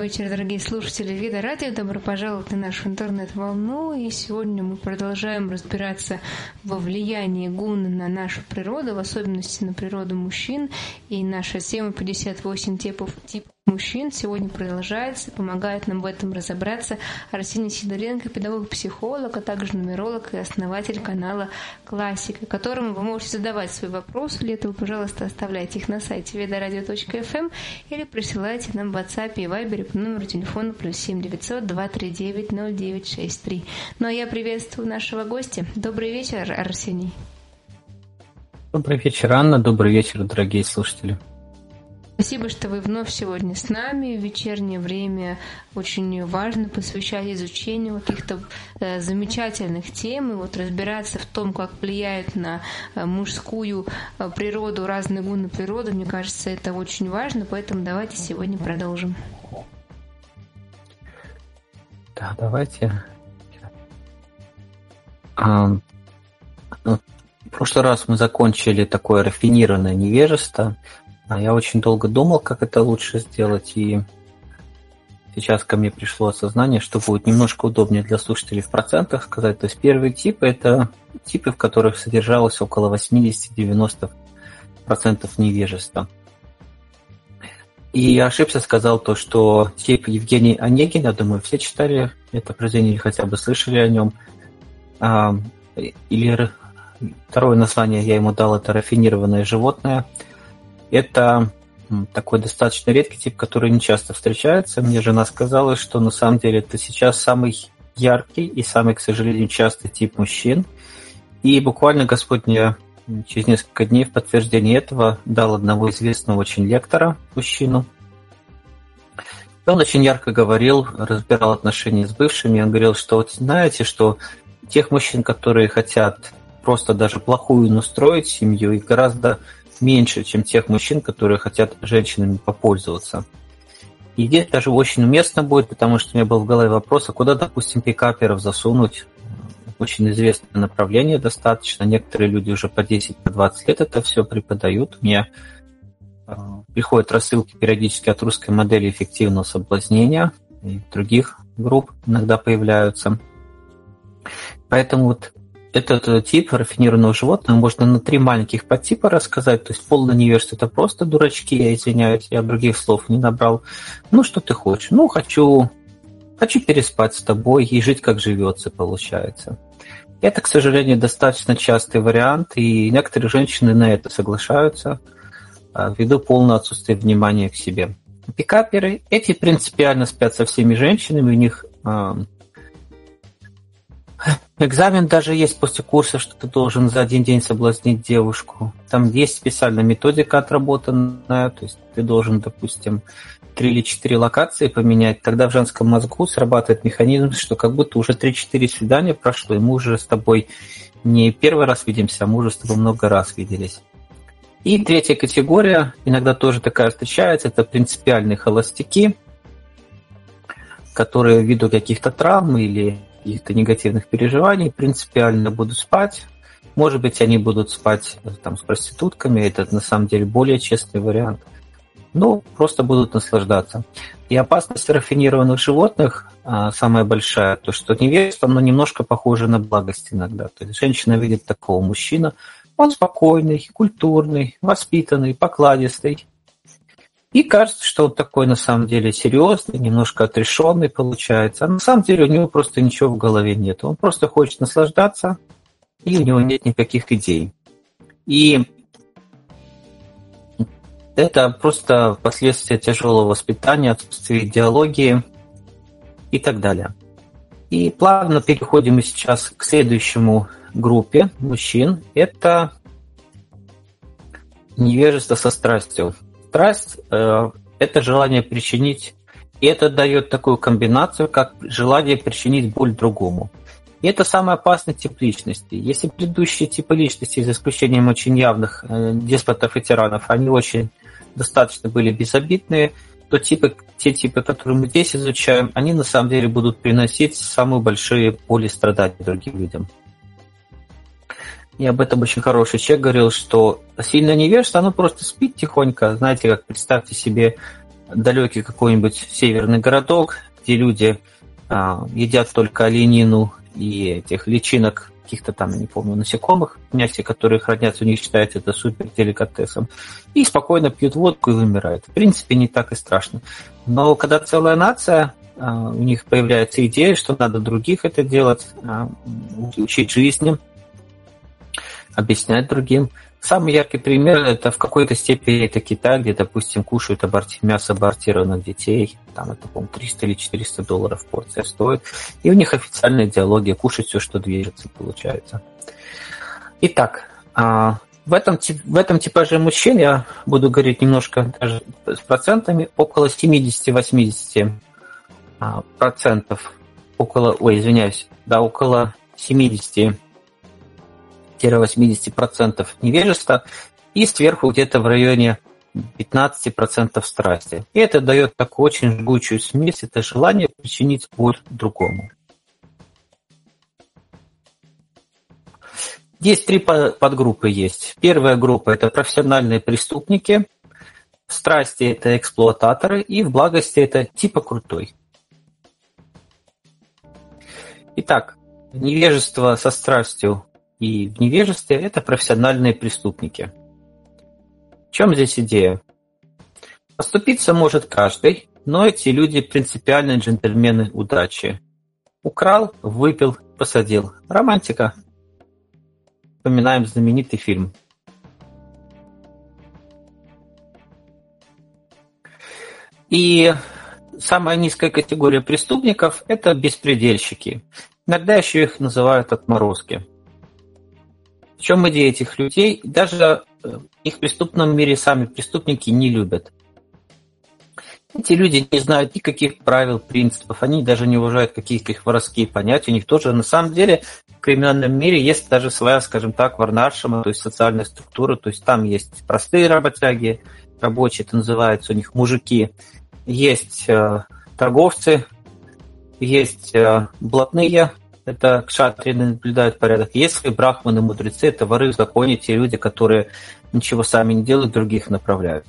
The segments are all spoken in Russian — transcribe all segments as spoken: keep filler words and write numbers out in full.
вечер, дорогие слушатели Вида Радио. Добро пожаловать на нашу интернет-волну. И сегодня мы продолжаем разбираться во влиянии гун на нашу природу, в особенности на природу мужчин. И наша тема пятьдесят восемь типов, типов мужчин сегодня продолжается. Помогает нам в этом разобраться Арсений Сидоренко, педагог-психолог, а также нумеролог и основатель канала «Классика», которому вы можете задавать свои вопросы. Для этого, пожалуйста, оставляйте их на сайте видорадио точка эф эм или присылайте нам в WhatsApp и Viber по номеру телефона плюс семь девятьсот два три девять ноль девять шесть три. Ну а я приветствую нашего гостя. Добрый вечер, Арсений. Добрый вечер, Анна. Добрый вечер, дорогие слушатели. Спасибо, что вы вновь сегодня с нами. В вечернее время очень важно посвящать изучению каких-то э, замечательных тем и вот разбираться в том, как влияют на э, мужскую э, природу разные гуны природы. Мне кажется, это очень важно, поэтому давайте сегодня продолжим. Да, давайте. А, ну, в прошлый раз мы закончили такое рафинированное невежество. Я очень долго думал, как это лучше сделать, и сейчас ко мне пришло осознание, что будет немножко удобнее для слушателей в процентах сказать. То есть первый тип – это типы, в которых содержалось около восемьдесят-девяносто процентов невежества. И я ошибся, сказал то, что тип Евгений Онегин, я думаю, все читали это произведение или хотя бы слышали о нем. Или второе название я ему дал – это рафинированное животное. Это такой достаточно редкий тип, который не часто встречается. Мне жена сказала, что на самом деле это сейчас самый яркий и самый, к сожалению, частый тип мужчин. И буквально Господь мне через несколько дней в подтверждение этого дал одного известного очень лектора, мужчину. Он очень ярко говорил, разбирал отношения с бывшими. Он говорил, что вот знаете, что тех мужчин, которые хотят просто даже плохую настроить семью, их гораздо меньше, чем тех мужчин, которые хотят женщинами попользоваться. И здесь даже очень уместно будет, потому что у меня был в голове вопрос, а куда, допустим, пикаперов засунуть? Очень известное направление достаточно. Некоторые люди уже по десять-двадцать лет это все преподают. Мне э, приходят рассылки периодически от русской модели эффективного соблазнения и других групп иногда появляются. Поэтому вот этот тип рафинированного животного можно на три маленьких подтипа рассказать. То есть полное невежество – это просто дурачки, я извиняюсь, я других слов не набрал. Ну, что ты хочешь? Ну, хочу, хочу переспать с тобой и жить, как живется, получается. Это, к сожалению, достаточно частый вариант, и некоторые женщины на это соглашаются ввиду полного отсутствия внимания к себе. Пикаперы, эти принципиально спят со всеми женщинами, у них экзамен даже есть после курса, что ты должен за один день соблазнить девушку. Там есть специальная методика отработанная, то есть ты должен, допустим, три или четыре локации поменять. Тогда в женском мозгу срабатывает механизм, что как будто уже три-четыре свидания прошло, и мы уже с тобой не первый раз видимся, а мы уже с тобой много раз виделись. И третья категория, иногда тоже такая встречается, это принципиальные холостяки, которые ввиду каких-то травм или каких-то негативных переживаний принципиально будут спать. Может быть, они будут спать там, с проститутками, это на самом деле более честный вариант. Ну, просто будут наслаждаться. И опасность рафинированных животных а, самая большая, то, что невежество, оно немножко похоже на благость иногда. То есть женщина видит такого мужчину, он спокойный, культурный, воспитанный, покладистый. И кажется, что он такой на самом деле серьезный, немножко отрешенный получается. А на самом деле у него просто ничего в голове нет. Он просто хочет наслаждаться, и у него нет никаких идей. И это просто последствия тяжелого воспитания, отсутствия идеологии и так далее. И плавно переходим мы сейчас к следующему группе мужчин. Это невежество со страстью. Страсть э, – это желание причинить, и это дает такую комбинацию, как желание причинить боль другому. И это самый опасный тип личности. Если предыдущие типы личности, за исключением очень явных э, деспотов и тиранов, они очень достаточно были безобидные, то типы, те типы, которые мы здесь изучаем, они на самом деле будут приносить самые большие боли и страдания другим людям. И об этом очень хороший человек говорил, что сильное невежество, оно просто спит тихонько. Знаете, как представьте себе далекий какой-нибудь северный городок, где люди а, едят только оленину и этих личинок, каких-то там, я не помню, насекомых, мясе, которые хранятся, у них считается это супер деликатесом, и спокойно пьют водку и вымирают. В принципе, не так и страшно. Но когда целая нация, а, у них появляется идея, что надо других это делать, а, учить жизни, объяснять другим. Самый яркий пример – это в какой-то степени это Китай, где, допустим, кушают аборти... мясо абортированных детей. Там это, по-моему, триста или четыреста долларов порция стоит. И у них официальная идеология – кушать все, что движется, получается. Итак, в этом, в этом типаже мужчин, я буду говорить немножко даже с процентами, около семьдесят-восемьдесят процентов, около, ой, извиняюсь, да, около семьдесят восемьдесят процентов невежества и сверху где-то в районе пятнадцать процентов страсти. И это дает такую очень жгучую смесь, это желание причинить боль другому. Здесь три подгруппы есть. Первая группа – это профессиональные преступники, в страсти – это эксплуататоры, и в благости – это типа крутой. Итак, невежество со страстью и в невежестве – это профессиональные преступники. В чем здесь идея? Поступиться может каждый, но эти люди принципиальные джентльмены удачи. Украл, выпил, посадил. Романтика. Вспоминаем знаменитый фильм. И самая низкая категория преступников – это беспредельщики. Иногда еще их называют отморозки. В чем идея этих людей? Даже их в преступном мире сами преступники не любят. Эти люди не знают никаких правил, принципов, они даже не уважают какие-то их воровские понятия. У них тоже, на самом деле, в криминальном мире есть даже своя, скажем так, варнаршема, то есть социальная структура, то есть там есть простые работяги, рабочие, это называется у них мужики, есть э, торговцы, есть э, блатные, это кшатрии наблюдают порядок. Если брахманы, мудрецы, это воры в законе, те люди, которые ничего сами не делают, других направляют.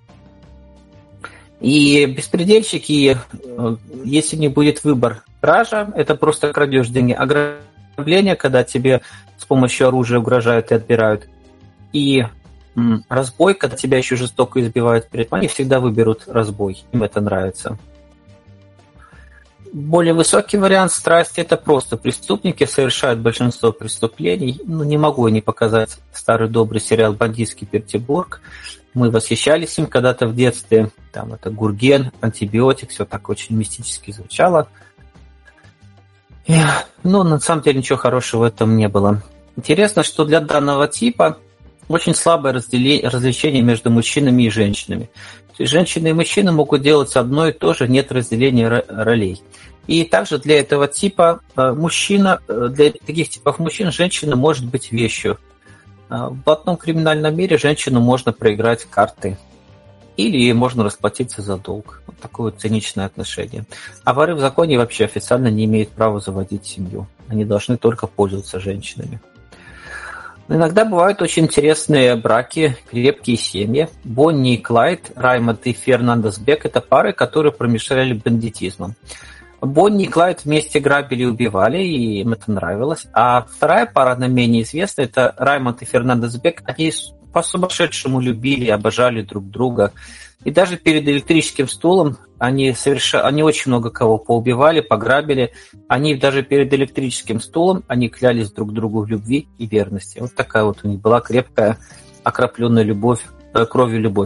И беспредельщики, если не будет выбор кража, это просто крадешь деньги. Ограбление, когда тебе с помощью оружия угрожают и отбирают. И разбой, когда тебя еще жестоко избивают перед вами, они всегда выберут разбой. Им это нравится. Более высокий вариант страсти – это просто преступники совершают большинство преступлений. Ну, не могу не показать старый добрый сериал «Бандитский Петербург». Мы восхищались им когда-то в детстве. Там это Гурген, антибиотик, все так очень мистически звучало. И, ну, на самом деле ничего хорошего в этом не было. Интересно, что для данного типа очень слабое различение между мужчинами и женщинами. То есть женщины и мужчины могут делать одно и то же, нет разделения ролей. И также для этого типа мужчина, для таких типов мужчин женщина может быть вещью. В одном криминальном мире женщину можно проиграть карты. Или можно расплатиться за долг. Вот такое вот циничное отношение. А воры в законе вообще официально не имеют права заводить семью. Они должны только пользоваться женщинами. Но иногда бывают очень интересные браки, крепкие семьи. Бонни и Клайд, Раймонд и Фернандес Бек – это пары, которые промышляли бандитизмом. Бонни и Клайд вместе грабили и убивали, и им это нравилось. А вторая пара, она менее известна, это Раймонд и Фернандес Бек. Они по-сумасшедшему любили и обожали друг друга. И даже перед электрическим стулом они, соверш... они очень много кого поубивали, пограбили. Они даже перед электрическим стулом они клялись друг другу в любви и верности. Вот такая вот у них была крепкая, окропленная любовь, кровью любовь.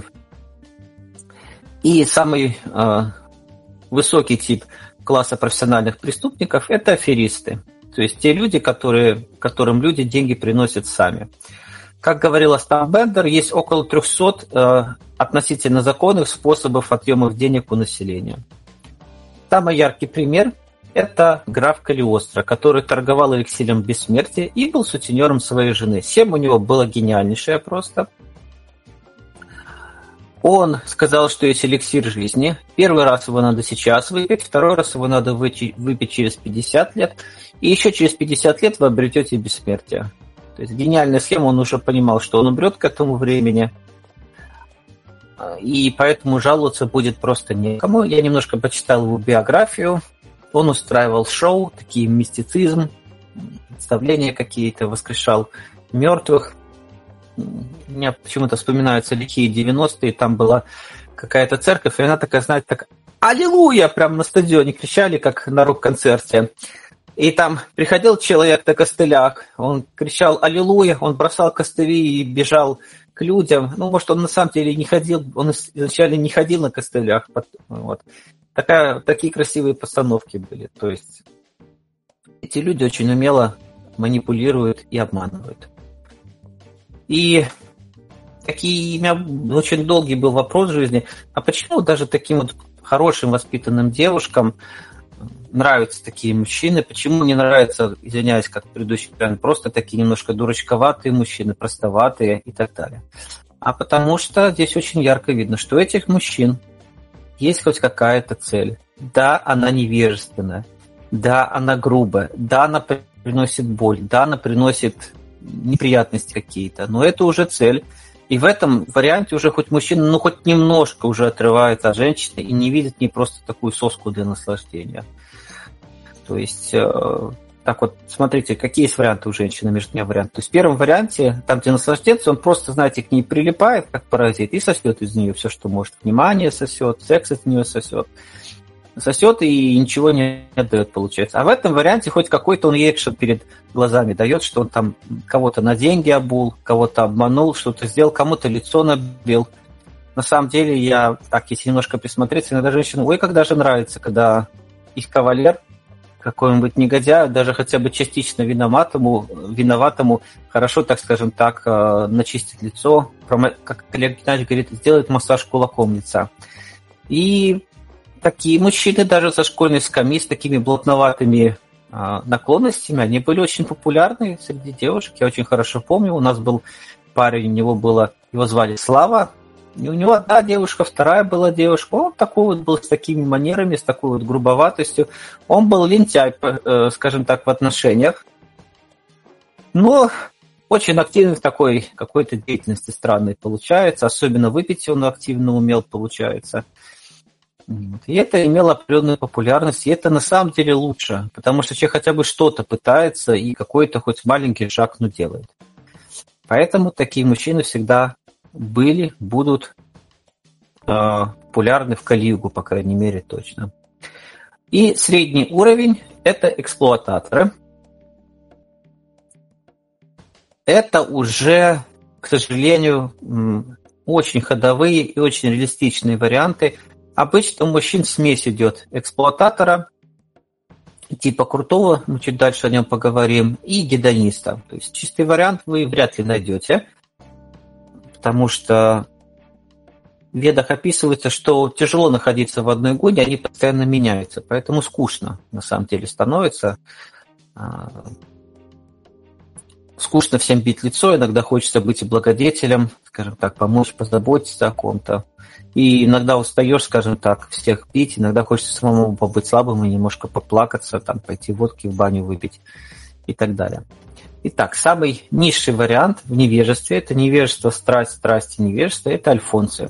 И самый э, высокий тип класса профессиональных преступников – это аферисты. То есть те люди, которые, которым люди деньги приносят сами. Как говорил Остап Бендер, есть около трехсот э, относительно законных способов отъемов денег у населения. Самый яркий пример – это граф Калиостро, который торговал эликсиром бессмертия и был сутенером своей жены. Схема у него была гениальнейшая просто. Он сказал, что есть эликсир жизни. Первый раз его надо сейчас выпить, второй раз его надо выпить через пятьдесят лет, и еще через пятьдесят лет вы обретете бессмертие. То есть гениальная схема, он уже понимал, что он умрет к этому времени. и поэтому жаловаться будет просто некому. Я немножко почитал его биографию. Он устраивал шоу, такие мистицизм, представления какие-то, воскрешал мертвых. У меня почему-то вспоминаются лихие девяностые, там была какая-то церковь, и она такая, знаете, так «Аллилуйя!» прямо на стадионе кричали, как на рок-концерте. И там приходил человек на костылях, он кричал «Аллилуйя!», он бросал костыли и бежал к людям. Ну, может, он на самом деле не ходил, он изначально не ходил на костылях. Вот. Такая, такие красивые постановки были. То есть эти люди очень умело манипулируют и обманывают. И такие, у меня очень долгий был вопрос в жизни, а почему даже таким вот хорошим воспитанным девушкам нравятся такие мужчины, почему не нравятся, извиняюсь, как предыдущий вариант, просто такие немножко дурачковатые мужчины, простоватые и так далее. А потому что здесь очень ярко видно, что у этих мужчин есть хоть какая-то цель. Да, она невежественная, да, она грубая, да, она приносит боль, да, она приносит неприятности какие-то, но это уже цель. И в этом варианте уже хоть мужчина, ну, хоть немножко уже отрывается от женщины и не видит не просто такую соску для наслаждения. То есть, э, так вот, смотрите, какие есть варианты у женщины, между двумя вариантами. То есть в первом варианте, там, где наслаждается, он просто, знаете, к ней прилипает, как паразит, и сосет из нее все, что может. Внимание сосет, секс от нее сосет. Сосет и ничего не отдает, получается. А в этом варианте хоть какой-то он ей экшен перед глазами дает, что он там кого-то на деньги обул, кого-то обманул, что-то сделал, кому-то лицо набил. На самом деле, я так, если немножко присмотреться, иногда женщинам, ой, как даже нравится, когда их кавалер, какой-нибудь негодяй, даже хотя бы частично виноватому, виноватому хорошо, так скажем так, начистит лицо, как Олег Геннадьевич говорит, сделает массаж кулаком лица. И такие мужчины даже со школьной скамьи с такими блатноватыми а, наклонностями, они были очень популярны среди девушек. Я очень хорошо помню, у нас был парень, у него было, его звали Слава, и у него одна девушка, вторая была девушка. Он такой вот был с такими манерами, с такой вот грубоватостью. Он был лентяй, э, скажем так, в отношениях, но очень активный в такой какой-то деятельности странной получается. Особенно выпить он активно умел, получается. И это имело определенную популярность, и это на самом деле лучше, потому что человек хотя бы что-то пытается и какой-то хоть маленький шаг, но делает. Поэтому такие мужчины всегда были, будут э, популярны в Кали-югу, по крайней мере, точно. И средний уровень – это эксплуататоры. Это уже, к сожалению, очень ходовые и очень реалистичные варианты. Обычно у мужчин смесь идет эксплуататора, типа крутого, мы чуть дальше о нем поговорим, и гедониста. То есть чистый вариант вы вряд ли найдете, потому что в ведах описывается, что тяжело находиться в одной гуне, они постоянно меняются, поэтому скучно на самом деле становится. Скучно всем бить лицо, иногда хочется быть и благодетелем, скажем так, помочь, позаботиться о ком-то. И иногда устаешь, скажем так, всех бить, иногда хочется самому побыть слабым и немножко поплакаться, там, пойти водки в баню выпить и так далее. Итак, самый низший вариант в невежестве – это невежество, страсть, страсть и невежество – это альфонсы.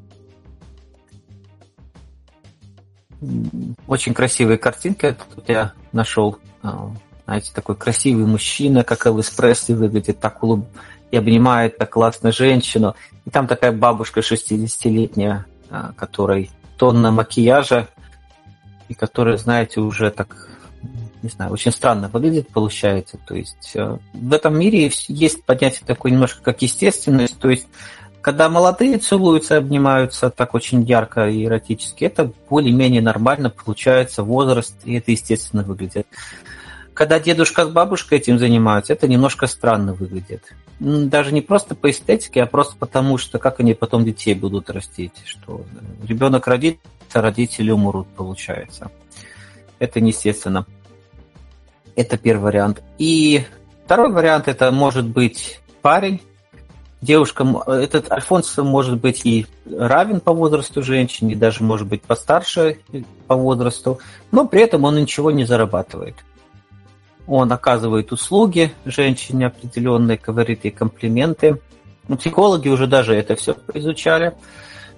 Очень красивые картинки тут я нашел. Знаете, такой красивый мужчина, как Элвис Пресли выглядит, так улыб... и обнимает так классно женщину. И там такая бабушка шестидесятилетняя, которой тонна макияжа, и которая, знаете, уже так, не знаю, очень странно выглядит, получается. То есть в этом мире есть понятие такое немножко как естественность. То есть когда молодые целуются, обнимаются так очень ярко и эротически, это более-менее нормально получается, возраст, и это естественно выглядит. Когда дедушка с бабушкой этим занимаются, это немножко странно выглядит. Даже не просто по эстетике, а просто потому, что как они потом детей будут растить. Что ребенок родится, родители умрут, получается. Это неестественно. Это первый вариант. И второй вариант, это может быть парень. Девушка, этот Альфонс может быть и равен по возрасту женщине, даже может быть постарше по возрасту, но при этом он ничего не зарабатывает. Он оказывает услуги женщине определенные, говорит ей комплименты. Ну, психологи уже даже это все изучали.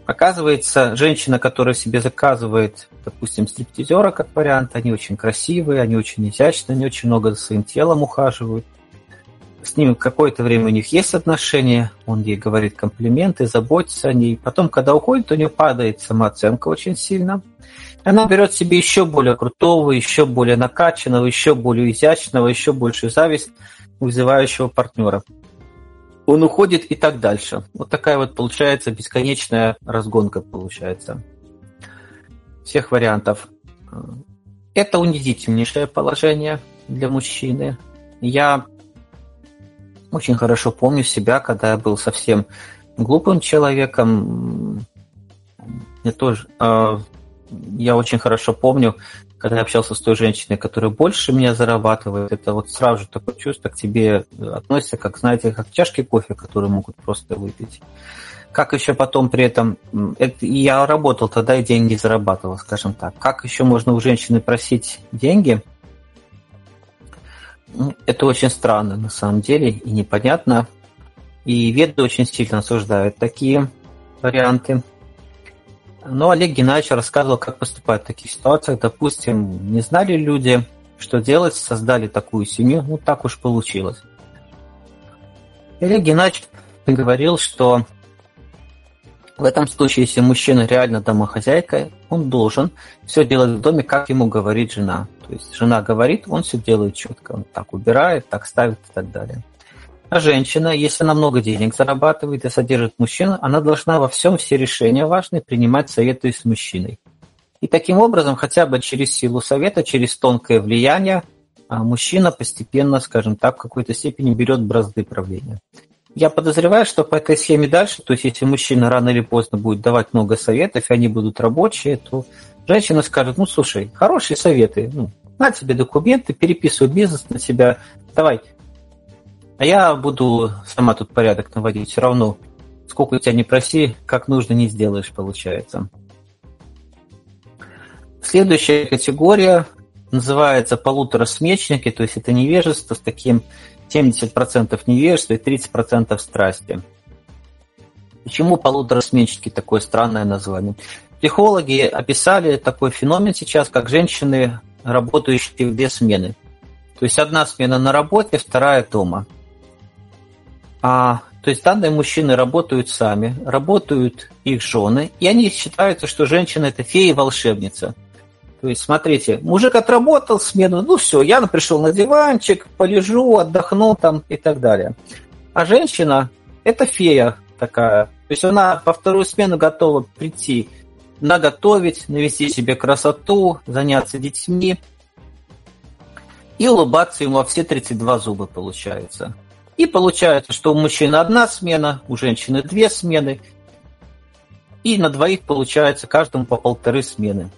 Оказывается, женщина, которая себе заказывает, допустим, стриптизера как вариант, они очень красивые, они очень изящные, они очень много за своим телом ухаживают. С ним какое-то время у них есть отношения, он ей говорит комплименты, заботится о ней. Потом, когда уходит, у нее падает самооценка очень сильно. Она берет себе еще более крутого, еще более накачанного, еще более изящного, еще большую зависть вызывающего партнера. Он уходит и так дальше. Вот такая вот получается бесконечная разгонка получается всех вариантов. Это унизительнейшее положение для мужчины. Я очень хорошо помню себя, когда я был совсем глупым человеком. Я тоже, я очень хорошо помню, когда я общался с той женщиной, которая больше меня зарабатывает, это вот сразу же такое чувство к тебе относится, как, знаете, как чашки кофе, которые могут просто выпить. Как еще потом при этом... Это, я работал тогда и деньги зарабатывал, скажем так. Как еще можно у женщины просить деньги? Это очень странно на самом деле и непонятно. И веды очень сильно осуждают такие варианты. Но Олег Геннадьевич рассказывал, как поступать в таких ситуациях. Допустим, не знали люди, что делать, создали такую семью, ну так уж получилось. И Олег Геннадьевич говорил, что в этом случае, если мужчина реально домохозяйка, он должен все делать в доме, как ему говорит жена. То есть жена говорит, он все делает четко, он так убирает, так ставит и так далее. А женщина, если она много денег зарабатывает и содержит мужчину, она должна во всем все решения важные принимать, советуясь с мужчиной. И таким образом, хотя бы через силу совета, через тонкое влияние, мужчина постепенно, скажем так, в какой-то степени берет бразды правления. Я подозреваю, что по этой схеме дальше, то есть если мужчина рано или поздно будет давать много советов, и они будут рабочие, то женщина скажет, ну, слушай, хорошие советы, ну, на тебе документы, переписывай бизнес на себя, давай. А я буду сама тут порядок наводить. Все равно, сколько у тебя не проси, как нужно не сделаешь, получается. Следующая категория называется полуторасмечники, то есть это невежество с таким семьдесят процентов невежества и тридцать процентов страсти. Почему полуторасмечники такое странное название? Психологи описали такой феномен сейчас, как женщины, работающие в две смены. То есть одна смена на работе, вторая дома. А, то есть данные мужчины работают сами, работают их жены, и они считают, что женщина – это фея и волшебница. То есть, смотрите, мужик отработал смену, ну все, я пришел на диванчик, полежу, отдохну там и так далее. А женщина – это фея такая. То есть она во вторую смену готова прийти, наготовить, навести себе красоту, заняться детьми и улыбаться ему во все тридцать два зуба получается. И получается, что у мужчины одна смена, у женщины две смены, и на двоих получается каждому по полторы смены.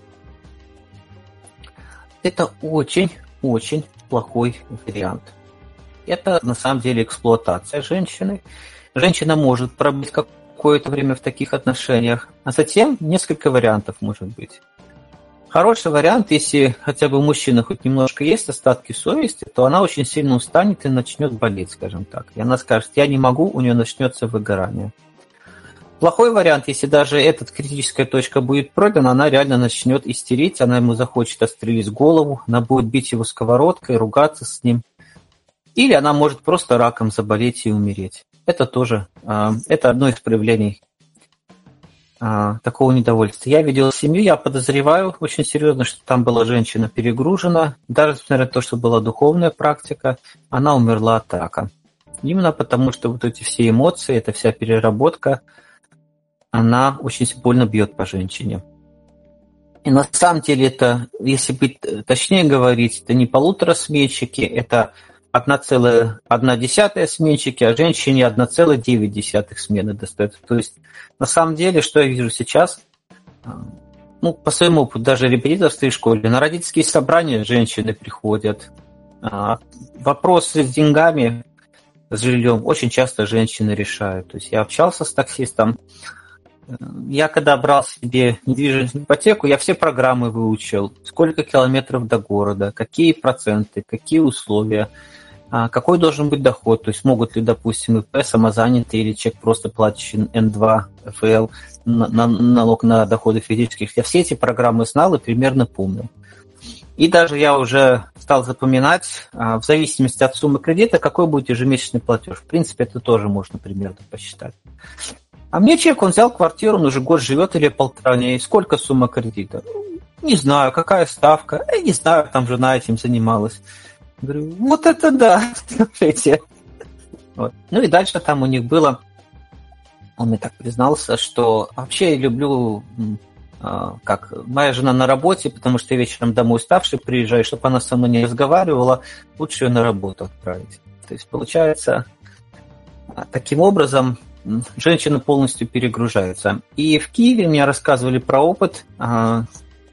Это очень-очень плохой вариант. Это на самом деле эксплуатация женщины. Женщина может пробыть какое-то время в таких отношениях, а затем несколько вариантов может быть. Хороший вариант, если хотя бы у мужчины хоть немножко есть остатки совести, то она очень сильно устанет и начнет болеть, скажем так. И она скажет, я не могу, у нее начнется выгорание. Плохой вариант, если даже эта критическая точка будет пройдена, она реально начнет истерить, она ему захочет отстрелить голову, она будет бить его сковородкой, ругаться с ним. Или она может просто раком заболеть и умереть. Это тоже, это одно из проявлений такого недовольства. Я видел семью, я подозреваю очень серьезно, что там была женщина перегружена. Даже несмотря на то, что была духовная практика, она умерла от рака. Именно потому, что вот эти все эмоции, эта вся переработка, она очень больно бьет по женщине. И на самом деле это, если быть точнее говорить, это не полуторасменщики, это одна целая одна десятая сменщики, а женщине одна целая девять десятых смены достается. То есть, на самом деле, что я вижу сейчас, ну, по своему опыту, даже репетиторской школе, на родительские собрания женщины приходят. Вопросы с деньгами, с жильем очень часто женщины решают. То есть я общался с таксистом, я когда брал себе недвижимость в ипотеку, я все программы выучил, сколько километров до города, какие проценты, какие условия, какой должен быть доход, то есть могут ли, допустим, ИП, самозанятый или человек, просто платящий эн два эф эл, на, на, налог на доходы физических. Я все эти программы знал и примерно помнил. И даже я уже стал запоминать, в зависимости от суммы кредита, какой будет ежемесячный платеж. В принципе, это тоже можно примерно посчитать. А мне человек, он взял квартиру, он уже год живет или полтора, и сколько сумма кредита? Не знаю, какая ставка, я не знаю, там жена этим занималась. Говорю, вот это да, смотрите. Вот. Ну и дальше там у них было, он мне так признался, что вообще я люблю, как моя жена на работе, потому что я вечером домой уставший приезжаю, чтобы она со мной не разговаривала, лучше ее на работу отправить. То есть получается, таким образом женщина полностью перегружается. И в Киеве мне рассказывали про опыт, там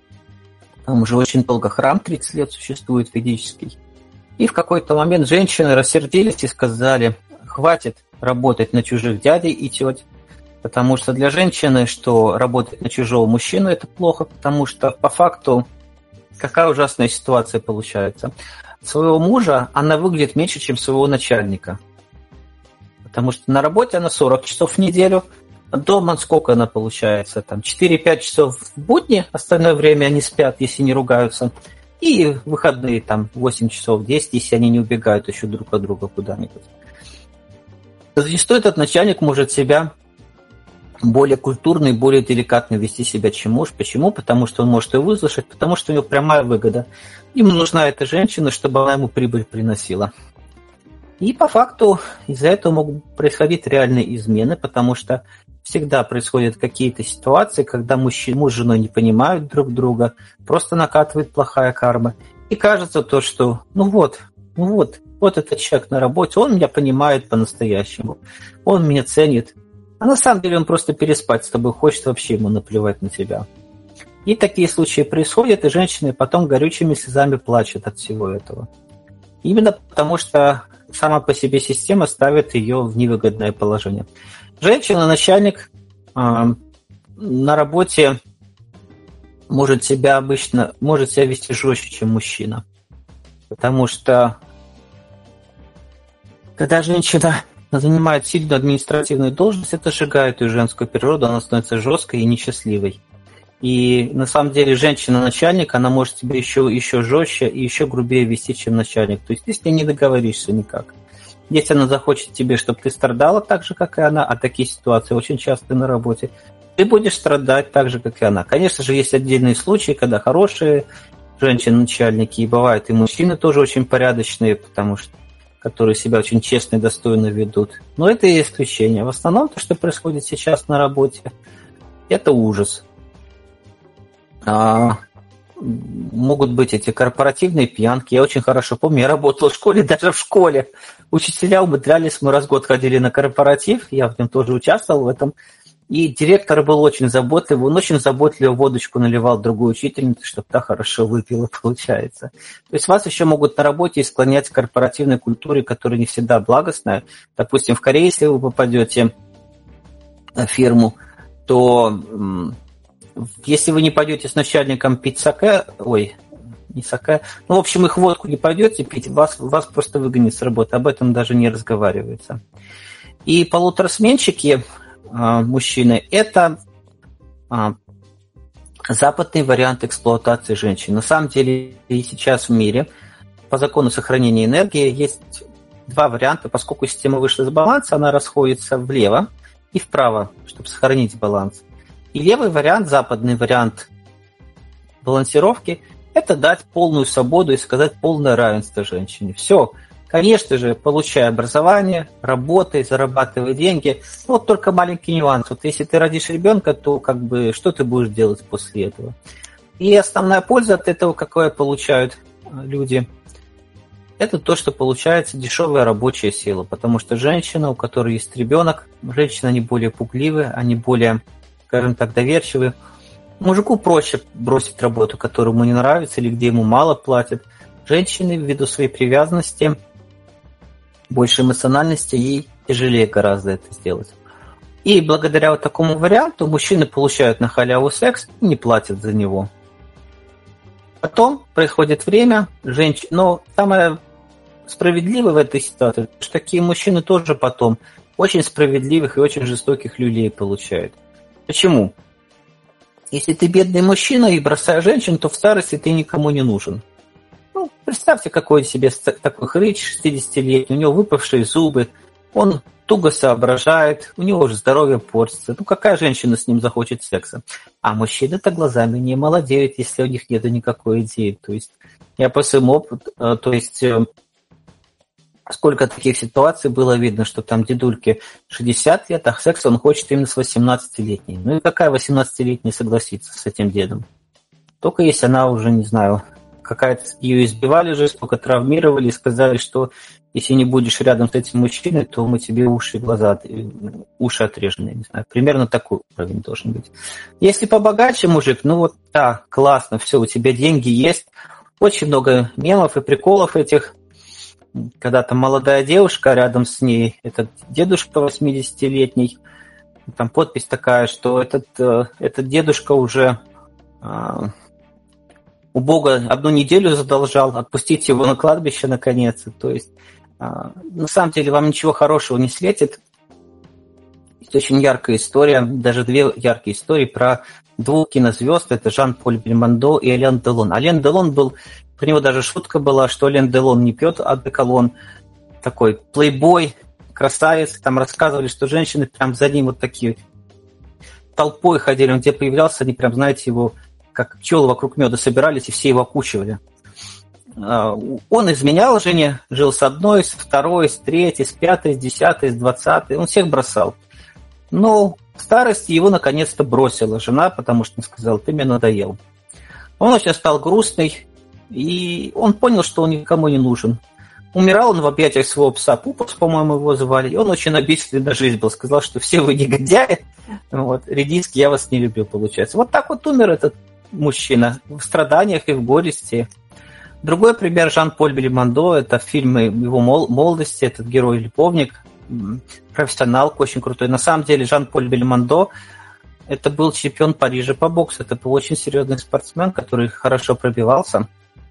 уже очень долго храм, тридцать лет существует ведический. И в какой-то момент женщины рассердились и сказали, хватит работать на чужих дядей и теть, потому что для женщины, что работать на чужого мужчину, это плохо, потому что по факту какая ужасная ситуация получается. Своего мужа она выглядит меньше, чем своего начальника. Потому что на работе она сорок часов в неделю, дома сколько она получается? Там четыре-пять часов в будни, остальное время они спят, если не ругаются. И выходные там восемь часов, десять, если они не убегают еще друг от друга куда-нибудь. Зачастую этот начальник может себя более культурно и более деликатно вести себя, чем муж. Почему? Потому что он может ее выслушать, потому что у него прямая выгода. Ему нужна эта женщина, чтобы она ему прибыль приносила. И по факту из-за этого могут происходить реальные измены, потому что всегда происходят какие-то ситуации, когда мужчина, муж с женой не понимают друг друга, просто накатывает плохая карма. И кажется то, что ну вот, ну вот, вот этот человек на работе, он меня понимает по-настоящему, он меня ценит. А на самом деле он просто переспать с тобой хочет, вообще ему наплевать на тебя. И такие случаи происходят, и женщины потом горючими слезами плачут от всего этого. Именно потому, что сама по себе система ставит ее в невыгодное положение. Женщина-начальник э, на работе может себя обычно может себя вести жестче, чем мужчина. Потому что когда женщина занимает сильную административную должность, это сжигает ее женскую природу, она становится жесткой и несчастливой. И на самом деле женщина-начальник, она может себя еще, еще жестче и еще грубее вести, чем начальник. То есть ты с ней не договоришься никак. Если она захочет тебе, чтобы ты страдала так же, как и она, а такие ситуации очень часто на работе, ты будешь страдать так же, как и она. Конечно же, есть отдельные случаи, когда хорошие женщины-начальники, и бывают и мужчины тоже очень порядочные, потому что которые себя очень честно и достойно ведут. Но это и исключение. В основном то, что происходит сейчас на работе, это ужас. А, могут быть эти корпоративные пьянки. Я очень хорошо помню, я работал в школе, даже в школе. Учителя умудрялись, мы раз в год ходили на корпоратив, я в нем тоже участвовал в этом. И директор был очень заботливый, он очень заботливо водочку наливал другую учительницу, чтобы та хорошо выпила, получается. То есть вас еще могут на работе склонять к корпоративной культуре, которая не всегда благостная. Допустим, в Корее, если вы попадете в фирму, то если вы не пойдете с начальником пить саке, ой, не саке, ну, в общем, их водку не пойдете пить, вас, вас просто выгонят с работы, об этом даже не разговаривается. И полуторасменщики, мужчины, это а, западный вариант эксплуатации женщин. На самом деле и сейчас в мире по закону сохранения энергии есть два варианта, поскольку система вышла из баланса, она расходится влево и вправо, чтобы сохранить баланс. И левый вариант, западный вариант балансировки, это дать полную свободу и сказать полное равенство женщине. Все. Конечно же, получай образование, работай, зарабатывай деньги. Ну, вот только маленький нюанс. Вот если ты родишь ребенка, то как бы что ты будешь делать после этого? И основная польза от этого, какое получают люди, это то, что получается дешевая рабочая сила. Потому что женщина, у которой есть ребенок, женщины, они более пугливые, они более, скажем так, доверчивые. Мужику проще бросить работу, которая ему не нравится или где ему мало платят. Женщины, ввиду своей привязанности, больше эмоциональности, ей тяжелее гораздо это сделать. И благодаря вот такому варианту мужчины получают на халяву секс и не платят за него. Потом происходит время, женщина, но самое справедливы в этой ситуации, потому что такие мужчины тоже потом очень справедливых и очень жестоких люлей получают. Почему? Если ты бедный мужчина и бросаешь женщин, то в старости ты никому не нужен. Ну, представьте, какой себе такой хрыч шестидесятилетний, у него выпавшие зубы, он туго соображает, у него уже здоровье портится. Ну, какая женщина с ним захочет секса? А мужчины-то глазами не молодеют, если у них нет никакой идеи. То есть я по своему опыту, то есть сколько таких ситуаций было видно, что там дедульке шестьдесят лет, а секс он хочет именно с восемнадцатилетней. Ну и какая восемнадцатилетняя согласится с этим дедом? Только если она уже, не знаю, какая-то ее избивали жестоко, травмировали и сказали, что если не будешь рядом с этим мужчиной, то мы тебе уши и глаза, уши отрежем, я не знаю. Примерно такой уровень должен быть. Если побогаче мужик, ну вот, да, классно, все, у тебя деньги есть. Очень много мемов и приколов этих. Когда там молодая девушка, рядом с ней этот дедушка восьмидесятилетний. Там подпись такая, что этот, этот дедушка уже у Бога одну неделю задолжал, отпустить его на кладбище наконец. То есть на самом деле вам ничего хорошего не светит. Есть очень яркая история, даже две яркие истории про двух кинозвезд. Это Жан-Поль Бельмондо и Ален Делон. Ален Делон был, про него даже шутка была, что Ален Делон не пьет одеколон. Такой плейбой, красавец. Там рассказывали, что женщины прям за ним вот такие толпой ходили. Он где появлялся, они прям, знаете, его как пчелы вокруг меда собирались и все его окучивали. Он изменял жене, жил с одной, с второй, с третьей, с пятой, с десятой, с двадцатой. Он всех бросал. Но в старости его наконец-то бросила жена, потому что он сказал: ты мне надоел. Он очень стал грустный, и он понял, что он никому не нужен. Умирал он в объятиях своего пса Пупус, по-моему, его звали, и он очень обидчивый на жизнь был. Сказал, что все вы негодяи, вот, редиски, я вас не любил, получается. Вот так вот умер этот мужчина в страданиях и в горести. Другой пример — Жан-Поль Бельмондо. Это фильмы его молодости, этот герой-любовник, профессионал очень крутой. На самом деле Жан-Поль Бельмондо — это был чемпион Парижа по боксу. Это был очень серьезный спортсмен, который хорошо пробивался.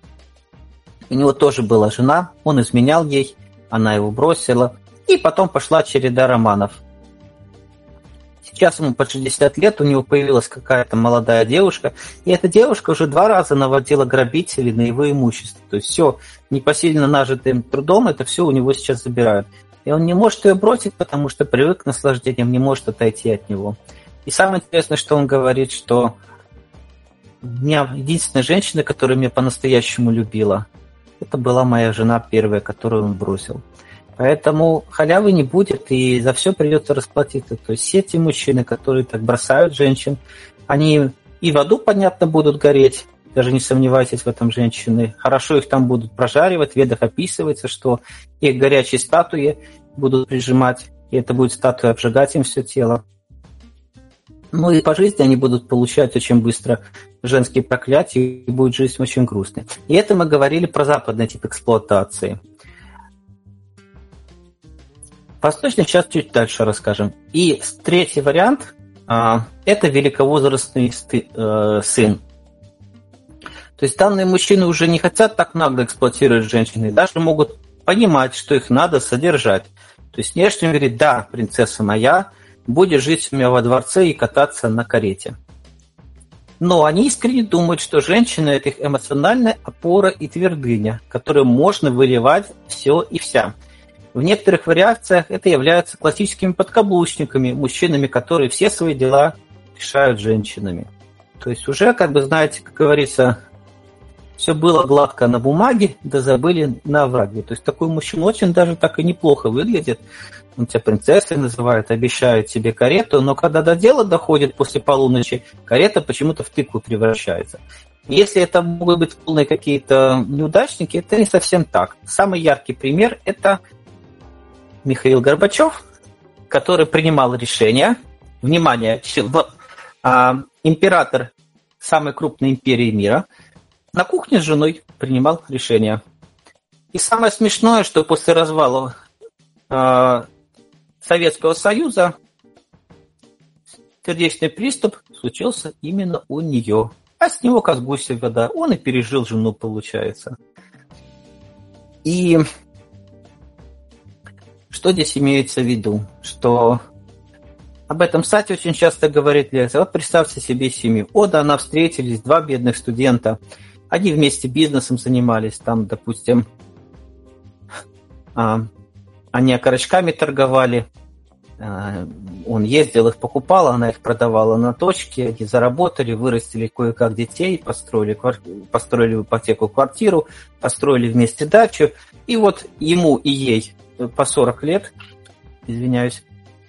У него тоже была жена, он изменял ей, она его бросила. И потом пошла череда романов. Сейчас ему под шестьдесят лет, у него появилась какая-то молодая девушка, и эта девушка уже два раза наводила грабителей на его имущество. То есть все непосильно нажитым трудом, это все у него сейчас забирают. И он не может ее бросить, потому что привык к наслаждениям, не может отойти от него. И самое интересное, что он говорит, что у меня единственная женщина, которая меня по-настоящему любила, это была моя жена первая, которую он бросил. Поэтому халявы не будет, и за все придется расплатиться. То есть все те мужчины, которые так бросают женщин, они и в аду, понятно, будут гореть, даже не сомневайтесь в этом, женщины. Хорошо их там будут прожаривать, в ведах описывается, что их горячие статуи будут прижимать, и это будет статуя обжигать им все тело. Ну и по жизни они будут получать очень быстро женские проклятия, и будет жизнь очень грустной. И это мы говорили про западный тип эксплуатации. Восточный сейчас чуть дальше расскажем. И третий вариант а, – это великовозрастный сты, э, сын. То есть данные мужчины уже не хотят так нагло эксплуатировать женщин, и даже могут понимать, что их надо содержать. То есть внешне говорит: да, принцесса моя, будешь жить у меня во дворце и кататься на карете. Но они искренне думают, что женщина – это их эмоциональная опора и твердыня, которую можно выливать все и вся. В некоторых вариациях это являются классическими подкаблучниками, мужчинами, которые все свои дела решают женщинами. То есть уже, как бы, знаете, как говорится, все было гладко на бумаге, да забыли на овраге. То есть такой мужчина очень даже так и неплохо выглядит. Он тебя принцессой называет, обещает тебе карету, но когда до дела доходит после полуночи, карета почему-то в тыкву превращается. Если это могут быть полные какие-то неудачники, это не совсем так. Самый яркий пример – это Михаил Горбачев, который принимал решения. Внимание, император самой крупной империи мира на кухне с женой принимал решения. И самое смешное, что после развала э, Советского Союза сердечный приступ случился именно у нее. А с него как с гуся вода. Он и пережил жену, получается. И Что здесь имеется в виду? Что об этом сайте очень часто говорит лекция. Вот представьте себе семью. Вот она встретились, два бедных студента. Они вместе бизнесом занимались. Там, допустим, они окорочками торговали. Он ездил, их покупал, она их продавала на точке. Они заработали, вырастили кое-как детей, построили, построили в ипотеку квартиру, построили вместе дачу. И вот ему и ей по сорок лет, извиняюсь,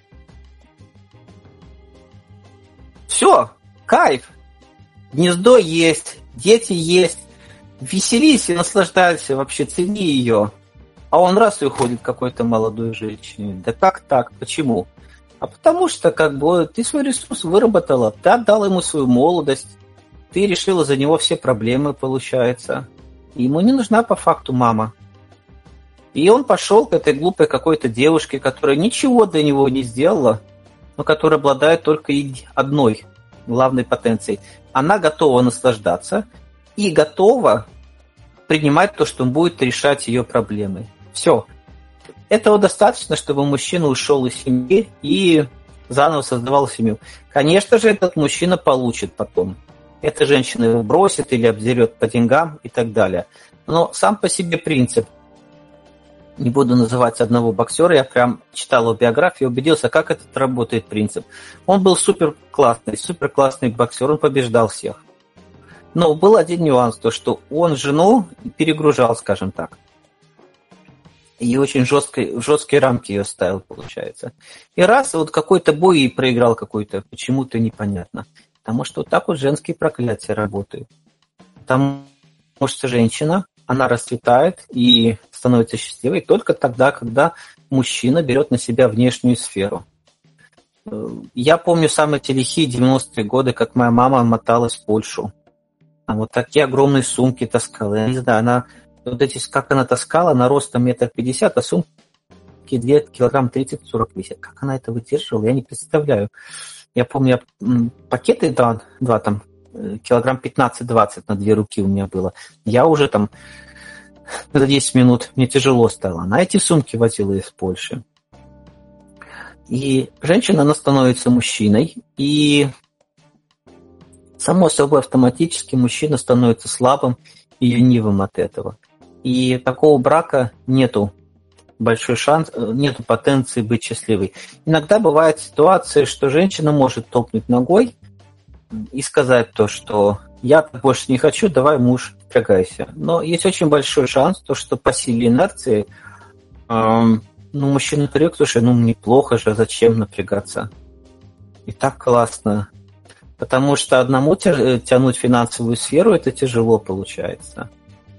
все, кайф, гнездо есть, дети есть, веселись и наслаждайся, вообще цени ее. А он раз и уходит к какой-то молодой женщине. Да как так? Почему? А потому что как бы ты свой ресурс выработала, ты отдал ему свою молодость, ты решила за него все проблемы, получается. И ему не нужна по факту мама. И он пошел к этой глупой какой-то девушке, которая ничего для него не сделала, но которая обладает только одной главной потенцией. Она готова наслаждаться и готова принимать то, что он будет решать ее проблемы. Все. Этого достаточно, чтобы мужчина ушел из семьи и заново создавал семью. Конечно же, этот мужчина получит потом. Эта женщина его бросит или обдерет по деньгам и так далее. Но сам по себе принцип. Не буду называть одного боксера, я прям читал его биографию, убедился, как этот работает принцип. Он был супер классный, супер классный боксер, он побеждал всех. Но был один нюанс, то что он жену перегружал, скажем так. И очень жесткие, жесткие рамки ее ставил, получается. И раз вот какой-то бой и проиграл какой-то, почему-то непонятно. Потому что вот так вот женские проклятия работают. Потому что женщина, она расцветает и становится счастливой только тогда, когда мужчина берет на себя внешнюю сферу. Я помню самые те лихие девяностые годы, как моя мама моталась в Польшу. Она вот такие огромные сумки таскала. Я не знаю, она вот эти, как она таскала, она ростом метр пятьдесят, а сумки две килограмм тридцать-сорок весят. Как она это выдерживала, я не представляю. Я помню, пакеты два, два там, килограмм пятнадцать-двадцать на две руки у меня было. Я уже там за десять минут, мне тяжело стало. Она эти сумки возила из Польши. И женщина, она становится мужчиной, и само собой автоматически мужчина становится слабым и ленивым от этого. И такого брака нету большой шанс, нету потенции быть счастливой. Иногда бывает ситуация, что женщина может топнуть ногой и сказать то, что я больше не хочу, давай, муж, впрягайся. Но есть очень большой шанс, то, что по силе инерции эм, ну, мужчина привык, слушай, ну неплохо же, зачем напрягаться? И так классно. Потому что одному тянуть финансовую сферу, это тяжело получается.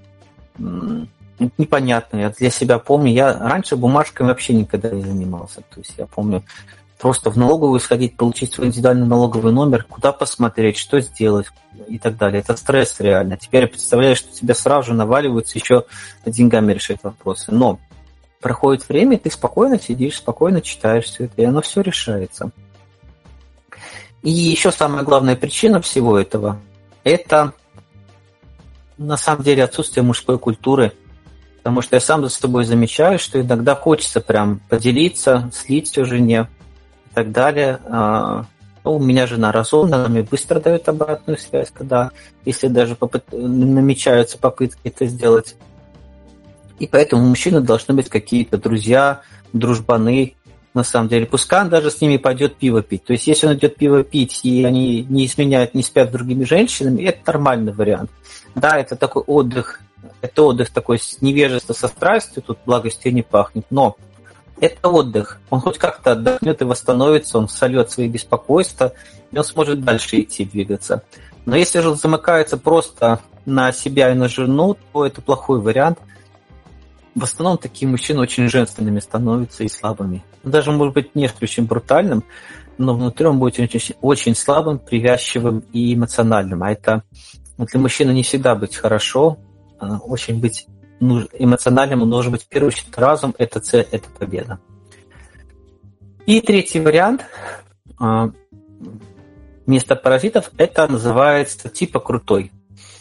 Непонятно. Я для себя помню, я раньше бумажками вообще никогда не занимался. То есть я помню, просто в налоговую сходить, получить свой индивидуальный налоговый номер, куда посмотреть, что сделать и так далее. Это стресс реально. Теперь я представляю, что тебя сразу же наваливаются еще деньгами решать вопросы. Но проходит время, ты спокойно сидишь, спокойно читаешь все это, и оно все решается. И еще самая главная причина всего этого – это на самом деле отсутствие мужской культуры. Потому что я сам за собой замечаю, что иногда хочется прям поделиться, слить все жене и так далее. Ну, у меня жена разумна, она мне быстро дает обратную связь, когда, если даже попыт... намечаются попытки это сделать. И поэтому у мужчины должны быть какие-то друзья, дружбаны, на самом деле. Пускай он даже с ними пойдет пиво пить. То есть, если он идет пиво пить, и они не изменяют, не спят с другими женщинами, это нормальный вариант. Да, это такой отдых, это отдых такой с невежеством, со страстью, тут благостью не пахнет, но это отдых. Он хоть как-то отдохнет и восстановится, он сольет свои беспокойства, и он сможет дальше идти, двигаться. Но если же он замыкается просто на себя и на жену, то это плохой вариант. В основном такие мужчины очень женственными становятся и слабыми. Даже, может быть, не очень брутальным, но внутри он будет очень, очень слабым, привязчивым и эмоциональным. А это для мужчины не всегда быть хорошо, очень быть эмоциональным, он должен быть в первую очередь разум, это цель, это победа. И третий вариант вместо паразитов, это называется типа крутой.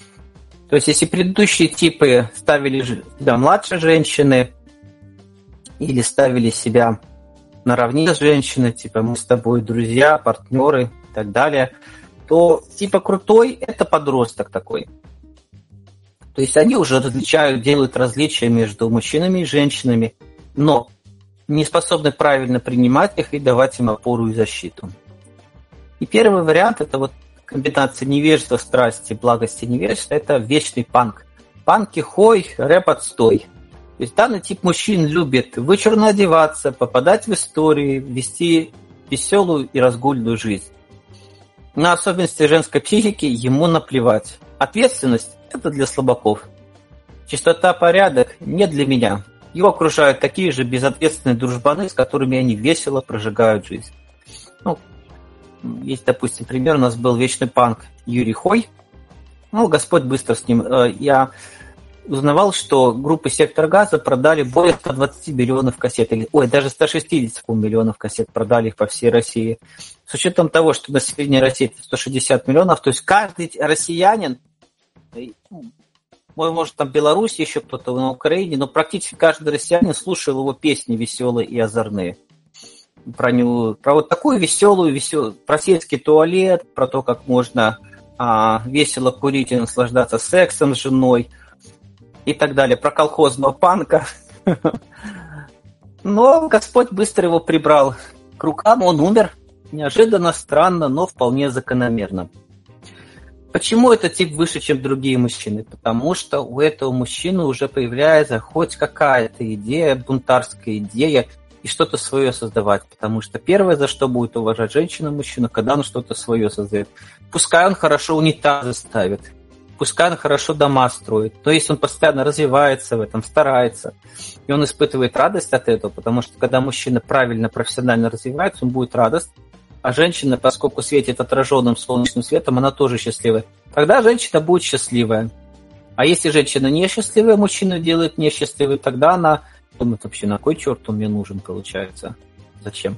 То есть, если предыдущие типы ставили себя младше женщины, или ставили себя наравне с женщиной, типа мы с тобой друзья, партнеры и так далее, то типа крутой – это подросток такой. То есть они уже различают, делают различия между мужчинами и женщинами, но не способны правильно принимать их и давать им опору и защиту. И первый вариант – это вот комбинация невежества, страсти, благости, невежества – это вечный панк. Панки хой, рэп отстой. То есть данный тип мужчин любит вычурно одеваться, попадать в истории, вести веселую и разгульную жизнь. На особенности женской психики ему наплевать. Ответственность – это для слабаков. Чистота, порядок – не для меня. Его окружают такие же безответственные дружбаны, с которыми они весело прожигают жизнь. Ну, есть, допустим, пример. У нас был вечный панк Юрий Хой. Ну, Господь быстро с ним. Я узнавал, что группы «Сектор Газа» продали более ста двадцати миллионов кассет. Ой, даже ста шестидесяти миллионов кассет продали их по всей России. С учетом того, что население России сто шестьдесят миллионов, то есть каждый россиянин, может, там Беларусь, еще кто-то на Украине, но практически каждый россиянин слушал его песни веселые и озорные. Про него, про вот такую веселую, веселую, про сельский туалет, про то, как можно а, весело курить и наслаждаться сексом с женой и так далее, про колхозного панка. Но Господь быстро его прибрал к рукам, он умер. Неожиданно, странно, но вполне закономерно. Почему этот тип выше, чем другие мужчины? Потому что у этого мужчины уже появляется хоть какая-то идея, бунтарская идея, и что-то свое создавать. Потому что первое, за что будет уважать женщина мужчину, когда он что-то свое создает. Пускай он хорошо унитазы ставит, пускай он хорошо дома строит. То есть он постоянно развивается в этом, старается. И он испытывает радость от этого, потому что когда мужчина правильно, профессионально развивается, он будет радость. А женщина, поскольку светит отраженным солнечным светом, она тоже счастливая. Тогда женщина будет счастливая. А если женщина несчастливая, мужчина делает несчастливой, тогда она думает, вообще, на кой черт он мне нужен, получается? Зачем?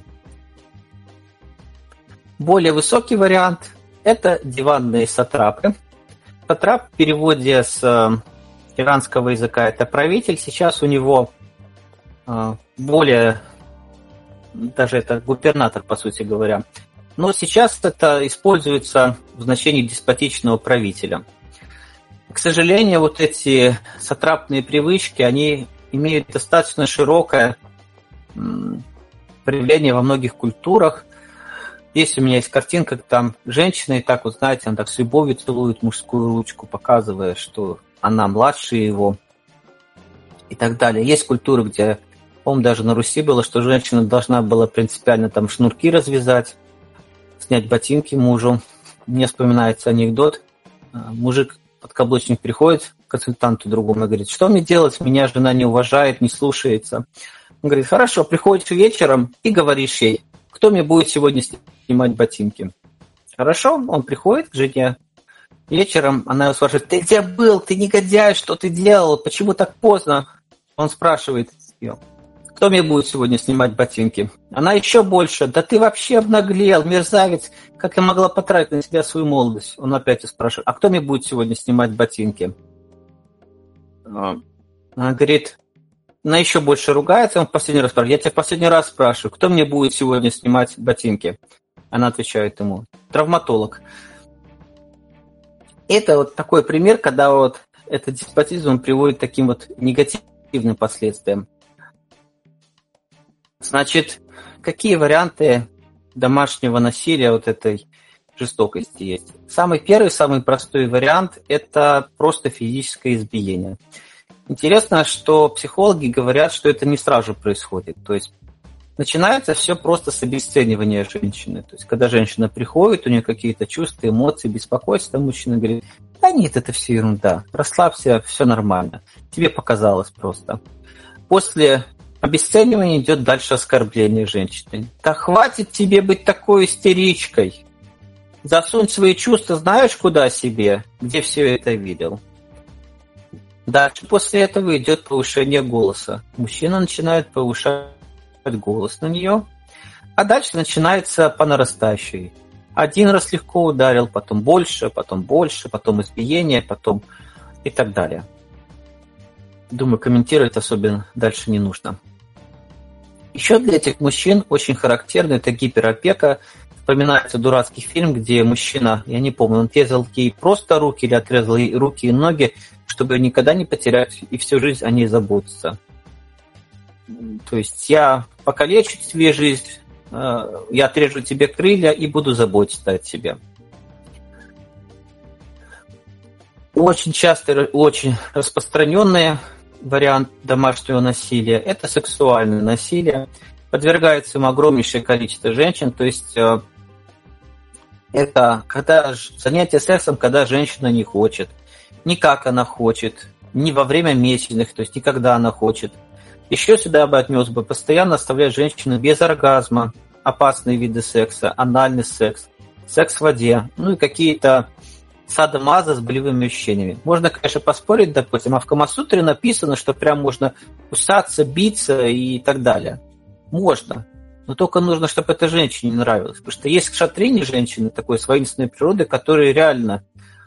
Более высокий вариант – это диванные сатрапы. Сатрап в переводе с иранского языка – это правитель. Сейчас у него более... даже это губернатор, по сути говоря. Но сейчас это используется в значении деспотичного правителя. К сожалению, вот эти сатрапные привычки, они имеют достаточно широкое проявление во многих культурах. Здесь у меня есть картинка, там женщина, и так вот, знаете, она так с любовью целует мужскую ручку, показывая, что она младше его и так далее. Есть культуры, где, по-моему, даже на Руси было, что женщина должна была принципиально там шнурки развязать, снять ботинки мужу. Мне вспоминается анекдот. Мужик, подкаблучник, приходит к консультанту другому и говорит, что мне делать, меня жена не уважает, не слушается. Он говорит, хорошо, приходишь вечером и говоришь ей, кто мне будет сегодня снимать ботинки. Хорошо, он приходит к жене. Вечером она его спрашивает, ты где был, ты негодяй, что ты делал, почему так поздно? Он спрашивает ее, кто мне будет сегодня снимать ботинки? Она еще больше, да ты вообще обнаглел, мерзавец, как я могла потратить на себя свою молодость? Он опять спрашивает, а кто мне будет сегодня снимать ботинки? Она говорит, она еще больше ругается, он в последний раз спрашивает, я тебя в последний раз спрашиваю, кто мне будет сегодня снимать ботинки? Она отвечает ему, травматолог. Это вот такой пример, когда вот этот деспотизм приводит к таким вот негативным последствиям. Значит, какие варианты домашнего насилия, вот этой жестокости есть? Самый первый, самый простой вариант – это просто физическое избиение. Интересно, что психологи говорят, что это не сразу происходит. То есть начинается все просто с обесценивания женщины. То есть когда женщина приходит, у нее какие-то чувства, эмоции, беспокойство, мужчина говорит, да нет, это все ерунда, расслабься, все нормально. Тебе показалось просто. После обесценивания идет дальше оскорбление женщины. Да хватит тебе быть такой истеричкой. Засунь свои чувства, знаешь, куда себе, где все это видел. Дальше после этого идет повышение голоса. Мужчина начинает повышать голос на нее, а дальше начинается по нарастающей. Один раз легко ударил, потом больше, потом больше, потом избиение, потом и так далее. Думаю, комментировать особенно дальше не нужно. Еще для этих мужчин очень характерно это гиперопека. Вспоминается дурацкий фильм, где мужчина, я не помню, он отрезал ей просто руки или отрезал ей руки и ноги, чтобы никогда не потерять и всю жизнь о ней заботиться. То есть я покалечу тебе жизнь, я отрежу тебе крылья и буду заботиться о тебе. Очень часто, очень распространенный вариант домашнего насилия – это сексуальное насилие. Подвергается ему огромнейшее количество женщин, то есть это когда занятие сексом, когда женщина не хочет, не как она хочет, не во время месячных, то есть не когда она хочет. Еще сюда бы отнес бы постоянно оставлять женщину без оргазма, опасные виды секса, анальный секс, секс в воде, ну и какие-то садомазо с болевыми ощущениями. Можно, конечно, поспорить, допустим, а в Камасутре написано, что прям можно кусаться, биться и так далее. Можно. Но только нужно, чтобы это женщине нравилось. Потому что есть кшатрини женщины такой с воинственной природы, которые реально...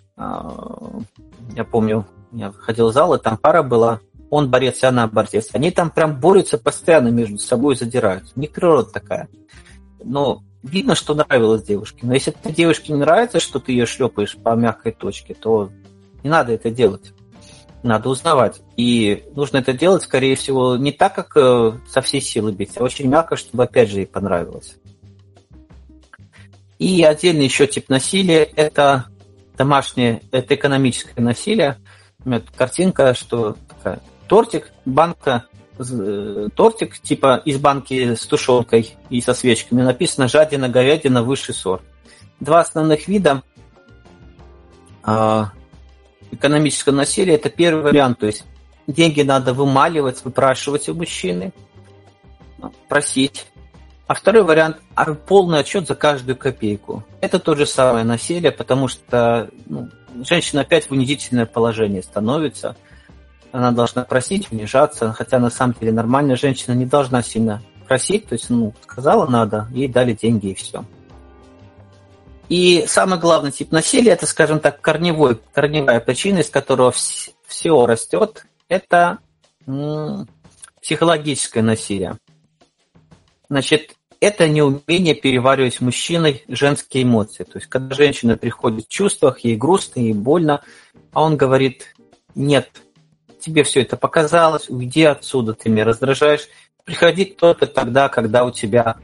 Я помню, я ходил в зал, и там пара была, он борец, и она борец. Они там прям борются постоянно между собой, задираются. У них природа такая. Но видно, что нравилось девушке. Но если этой девушке не нравится, что ты ее шлепаешь по мягкой точке, то не надо это делать. Надо узнавать. И нужно это делать, скорее всего, не так, как со всей силы бить, а очень мягко, чтобы, опять же, ей понравилось. И отдельный еще тип насилия – это домашнее, это экономическое насилие. У меня тут картинка, что такая, тортик, банка, тортик типа из банки с тушенкой и со свечками. Написано «Жадина, говядина, высший сорт». Два основных вида экономического насилия – это первый вариант, то есть деньги надо вымаливать, выпрашивать у мужчины, просить. А второй вариант – полный отчет за каждую копейку. Это то же самое насилие, потому что ну, женщина опять в унизительное положение становится. Она должна просить, унижаться, хотя на самом деле нормальная женщина не должна сильно просить, то есть, ну, сказала надо, ей дали деньги и все. И самый главный тип насилия, это, скажем так, корневой, корневая причина, из которого вс- все растет, это м- психологическое насилие. Значит, это неумение переваривать мужчиной женские эмоции. То есть, когда женщина приходит в чувствах, ей грустно, ей больно, а он говорит: нет, тебе все это показалось, уйди отсюда, ты меня раздражаешь, приходи только тогда, когда у тебя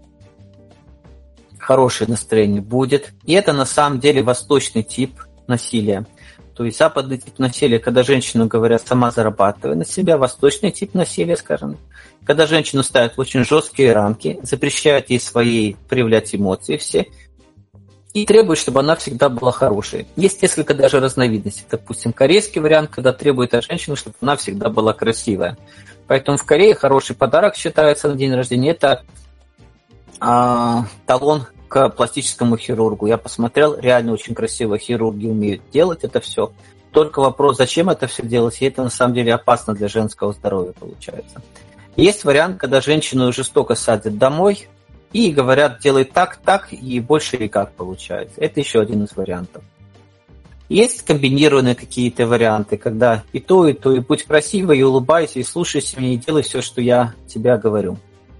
хорошее настроение будет. И это на самом деле восточный тип насилия. То есть западный тип насилия, когда женщину говорят «сама зарабатывай на себя», восточный тип насилия, скажем, когда женщину ставят в очень жесткие рамки, запрещают ей свои проявлять эмоции все и требуют, чтобы она всегда была хорошей. Есть несколько даже разновидностей. Допустим, корейский вариант, когда требует от женщины, чтобы она всегда была красивая. Поэтому в Корее хороший подарок считается на день рождения – это а, талон к пластическому хирургу. Я посмотрел, реально очень красиво хирурги умеют делать это все. Только вопрос, зачем это все делать, и это на самом деле опасно для женского здоровья получается. Есть вариант, когда женщину жестоко садят домой и говорят, делай так, так, и больше никак получается. Это еще один из вариантов. Есть комбинированные какие-то варианты, когда и то, и то, и будь красивой, и улыбайся, и слушайся меня, и делай все, что я тебе говорю.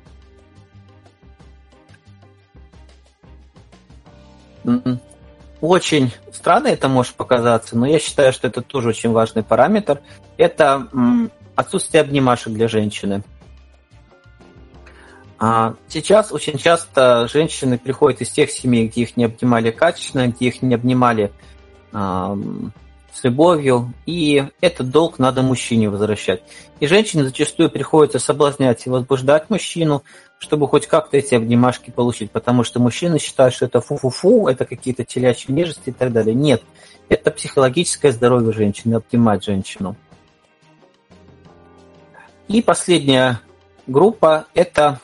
Очень странно это может показаться, но я считаю, что это тоже очень важный параметр. Это отсутствие обнимашек для женщины. Сейчас очень часто женщины приходят из тех семей, где их не обнимали качественно, где их не обнимали а, с любовью, и этот долг надо мужчине возвращать. И женщине зачастую приходится соблазнять и возбуждать мужчину, чтобы хоть как-то эти обнимашки получить, потому что мужчины считают, что это фу-фу-фу, это какие-то телячьи нежности и так далее. Нет, это психологическое здоровье женщины, обнимать женщину. И последняя группа – это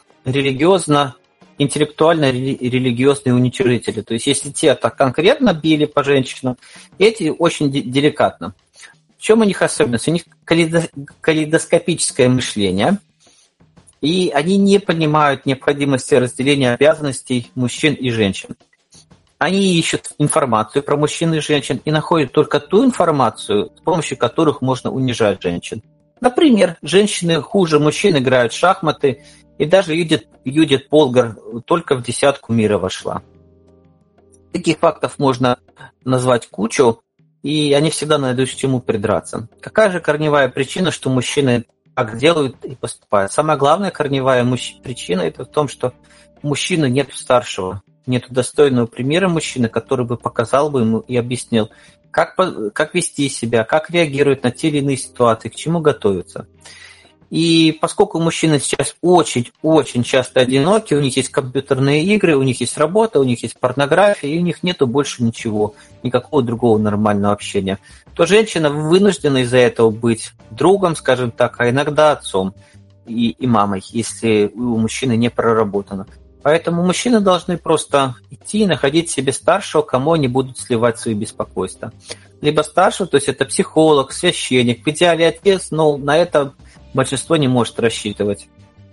религиозно-интеллектуально-религиозные уничижители. То есть, если те так конкретно били по женщинам, эти очень деликатно. В чем у них особенность? У них калейдоскопическое мышление, и они не понимают необходимости разделения обязанностей мужчин и женщин. Они ищут информацию про мужчин и женщин и находят только ту информацию, с помощью которых можно унижать женщин. Например, женщины хуже мужчин играют в шахматы И даже Юдит, Юдит Полгар только в десятку мира вошла. Таких фактов можно назвать кучу, и они всегда найдут к чему придраться. Какая же корневая причина, что мужчины так делают и поступают? Самая главная корневая мужч... причина это в том, что у мужчины нет старшего, нет достойного примера мужчины, который бы показал бы ему и объяснил, как, как вести себя, как реагировать на те или иные ситуации, к чему готовиться. И поскольку мужчины сейчас очень-очень часто одиноки, у них есть компьютерные игры, у них есть работа, у них есть порнография, и у них нету больше ничего, никакого другого нормального общения, то женщина вынуждена из-за этого быть другом, скажем так, а иногда отцом и, и мамой, если у мужчины не проработано. Поэтому мужчины должны просто идти и находить себе старшего, кому они будут сливать свои беспокойства. Либо старшего, то есть это психолог, священник, в идеале отец, но на это большинство не может рассчитывать.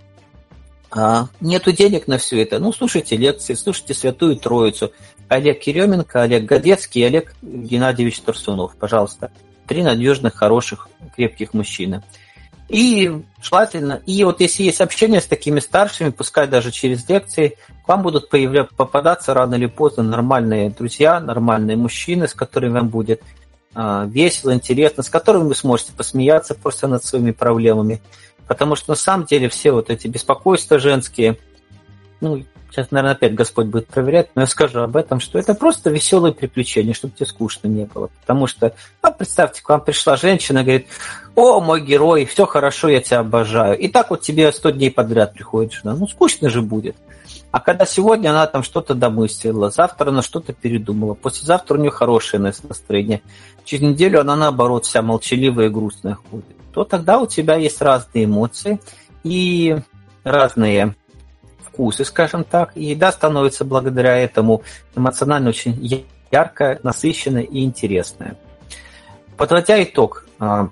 А, нету денег на все это. Ну, слушайте лекции, слушайте Святую Троицу. Олег Еременко, Олег Годецкий и Олег Геннадьевич Турсунов. Пожалуйста. Три надежных, хороших, крепких мужчины. И желательно, и вот если есть общение с такими старшими, пускай даже через лекции, к вам будут появляться, попадаться рано или поздно нормальные друзья, нормальные мужчины, с которыми вам будет весело, интересно, с которыми вы сможете посмеяться просто над своими проблемами. Потому что на самом деле все вот эти беспокойства женские, ну, сейчас, наверное, опять Господь будет проверять, но я скажу об этом, что это просто веселые приключения, чтобы тебе скучно не было. Потому что, а представьте, к вам пришла женщина и говорит: о, мой герой, все хорошо, я тебя обожаю. И так вот тебе сто дней подряд приходит жена. Ну, скучно же будет. А когда сегодня она там что-то домыслила, завтра она что-то передумала, послезавтра у нее хорошее настроение, через неделю она, наоборот, вся молчаливая и грустная ходит, то тогда у тебя есть разные эмоции и разные вкусы, скажем так, и еда становится благодаря этому эмоционально очень яркая, насыщенная и интересная. Подводя итог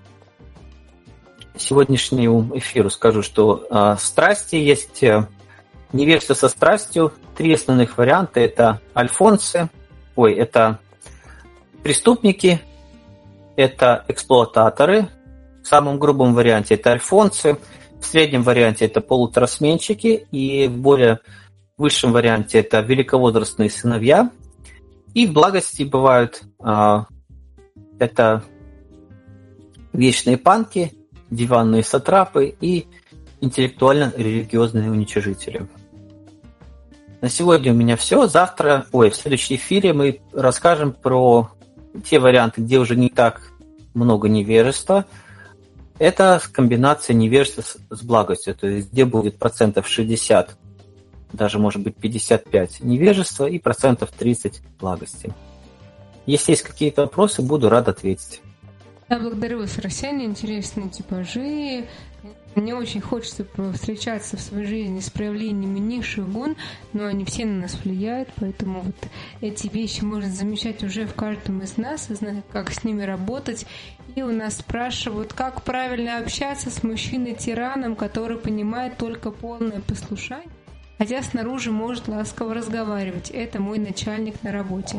сегодняшнему эфиру, скажу, что страсти есть... Невежество со страстью. Три основных варианта. Это альфонсы, ой, это преступники, это эксплуататоры. В самом грубом варианте это альфонсы, в среднем варианте это полуторасменщики, и в более высшем варианте это великовозрастные сыновья. И в благости бывают а, это вечные панки, диванные сатрапы и интеллектуально-религиозные уничижители. На сегодня у меня все. Завтра, ой, в следующем эфире мы расскажем про те варианты, где уже не так много невежества. Это комбинация невежества с, с благостью, то есть где будет процентов шестьдесят, даже может быть пятьдесят пять невежества и процентов тридцать благости. Если есть какие-то вопросы, буду рад ответить. Я благодарю вас, россияне, интересные типажи. Мне очень хочется встречаться в своей жизни с проявлениями низших гун, но они все на нас влияют, поэтому вот эти вещи можно замечать уже в каждом из нас, и знать, как с ними работать. И у нас спрашивают, как правильно общаться с мужчиной-тираном, который понимает только полное послушание, хотя снаружи может ласково разговаривать. Это мой начальник на работе.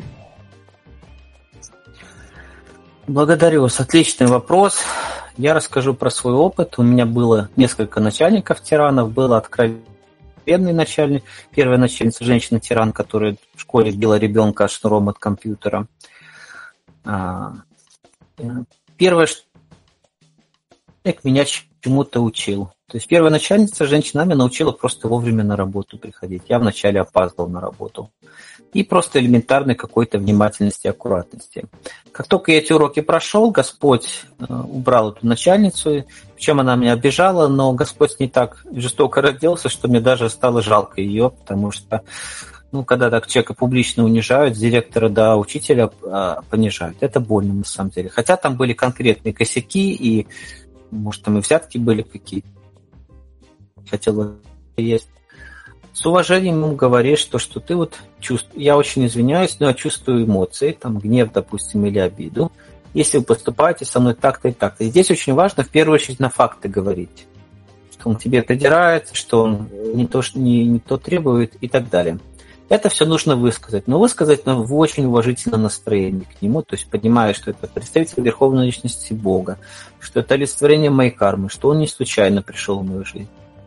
Благодарю вас. Отличный вопрос. Я расскажу про свой опыт. У меня было несколько начальников-тиранов. Была откровенный начальник. Первая начальница женщина-тиран, которая в школе била ребенка шнуром от компьютера. Первое, что меня чему-то учил. То есть первая начальница женщина меня научила просто вовремя на работу приходить. Я вначале опаздывал на работу. И просто элементарной какой-то внимательности и аккуратности. Как только я эти уроки прошел, Господь убрал эту начальницу, причем она меня обижала, но Господь с ней так жестоко разделался, что мне даже стало жалко ее, потому что, ну, когда так человека публично унижают, с директора до учителя понижают, это больно на самом деле. Хотя там были конкретные косяки, и, может, там и взятки были какие-то. Хотела есть. С уважением ему говоришь, что, что ты вот чувствуешь, я очень извиняюсь, но я чувствую эмоции, там гнев, допустим, или обиду, если вы поступаете со мной так-то и так-то. И здесь очень важно в первую очередь на факты говорить, что он тебе придирается, что он не то, не, не то требует и так далее. Это все нужно высказать, но высказать в очень уважительном настроении к нему, то есть понимая, что это представитель Верховной Личности Бога, что это олицетворение моей кармы, что он не случайно пришел в мою жизнь.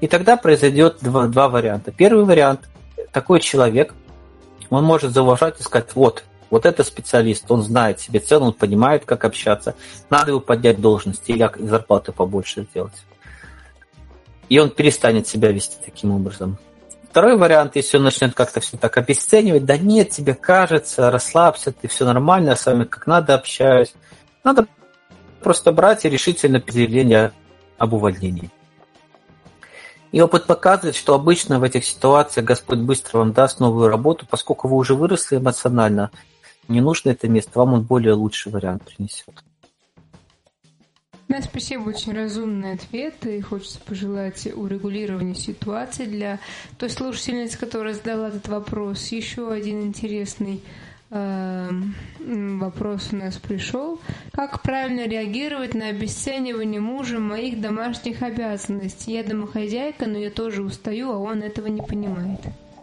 И тогда произойдет два, два варианта. Первый вариант. Такой человек, он может зауважать и сказать, вот, вот это специалист, он знает себе цену, он понимает, как общаться. Надо его поднять в должности или зарплату побольше сделать. И он перестанет себя вести таким образом. Второй вариант, если он начнет как-то все так обесценивать, да нет, тебе кажется, расслабься, ты все нормально, я с вами как надо общаюсь. Надо просто брать и решительно заявление об увольнении. И опыт показывает, что обычно в этих ситуациях Господь быстро вам даст новую работу, поскольку вы уже выросли эмоционально, не нужно это место, вам он более лучший вариант принесет. Да, спасибо, очень разумный ответ, и хочется пожелать урегулирования ситуации для той слушательницы, которая задала этот вопрос. Еще один интересный э, вопрос у нас пришел. Как правильно реагировать на обесценивание мужа моих домашних обязанностей? Я домохозяйка, но я тоже устаю, а он этого не понимает.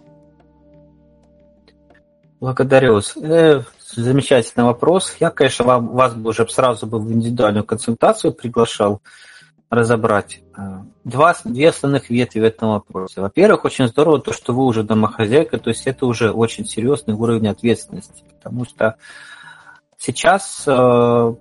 Благодарю вас. Э, замечательный вопрос. Я, конечно, вам, вас бы уже сразу бы в индивидуальную консультацию приглашал разобрать. Два, две основных ветви в этом вопросе. Во-первых, очень здорово то, что вы уже домохозяйка, то есть это уже очень серьезный уровень ответственности, потому что сейчас э,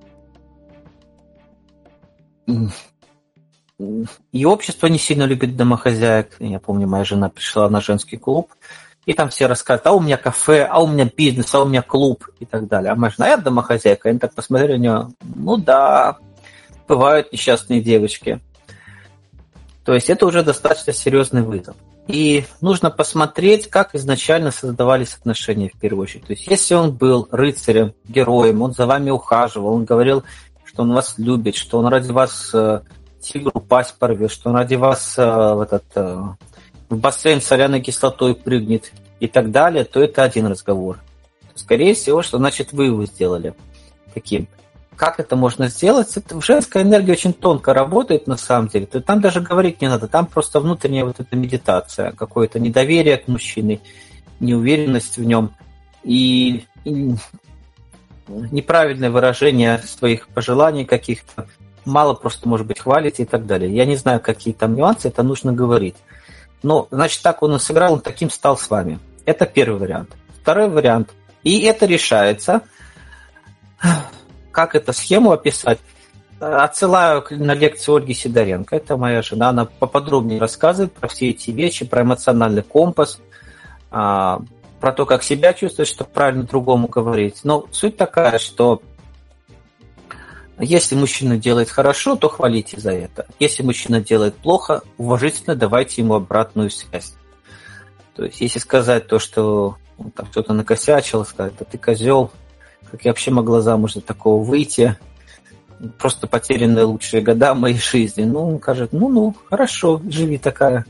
и общество не сильно любит домохозяек. Я помню, моя жена пришла на женский клуб, и там все рассказывают, а у меня кафе, а у меня бизнес, а у меня клуб и так далее. А моя жена, я домохозяйка. Они так посмотрели на нее, ну да, бывают несчастные девочки. То есть это уже достаточно серьезный вызов. И нужно посмотреть, как изначально создавались отношения в первую очередь. То есть если он был рыцарем, героем, он за вами ухаживал, он говорил, что он вас любит, что он ради вас э, тигру пасть порвет, что он ради вас э, в этот... Э, в бассейн соляной кислотой прыгнет и так далее, то это один разговор. Скорее всего, что значит вы его сделали таким. Как это можно сделать? Это женская энергия очень тонко работает на самом деле. Там даже говорить не надо, там просто внутренняя вот эта медитация, какое-то недоверие к мужчине, неуверенность в нем и, и неправильное выражение своих пожеланий каких-то. Мало просто, может быть, хвалить и так далее. Я не знаю, какие там нюансы, это нужно говорить. Ну, значит, так он и сыграл, он таким стал с вами. Это первый вариант. Второй вариант. И это решается. Как эту схему описать? Отсылаю на лекцию Ольги Сидоренко. Это моя жена. Она поподробнее рассказывает про все эти вещи, про эмоциональный компас, про то, как себя чувствовать, чтобы правильно другому говорить. Но суть такая, что если мужчина делает хорошо, то хвалите за это. Если мужчина делает плохо, уважительно давайте ему обратную связь. То есть, если сказать то, что он там что-то накосячил, сказать, да ты козел, как я вообще могла замуж за такого выйти, просто потерянные лучшие года моей жизни. Ну, он скажет, ну-ну, хорошо, живи такая.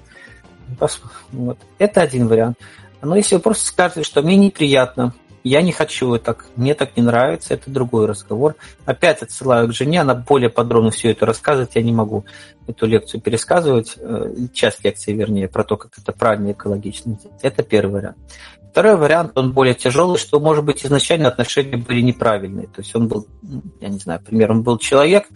Вот. Это один вариант. Но если вы просто скажете, что мне неприятно, я не хочу так, мне так не нравится, это другой разговор. Опять отсылаю к жене, она более подробно все это рассказывает, я не могу эту лекцию пересказывать, часть лекции, вернее, про то, как это правильно и экологично. Это первый вариант. Второй вариант, он более тяжелый, что, может быть, изначально отношения были неправильные. То есть он был, я не знаю, например, он был человек,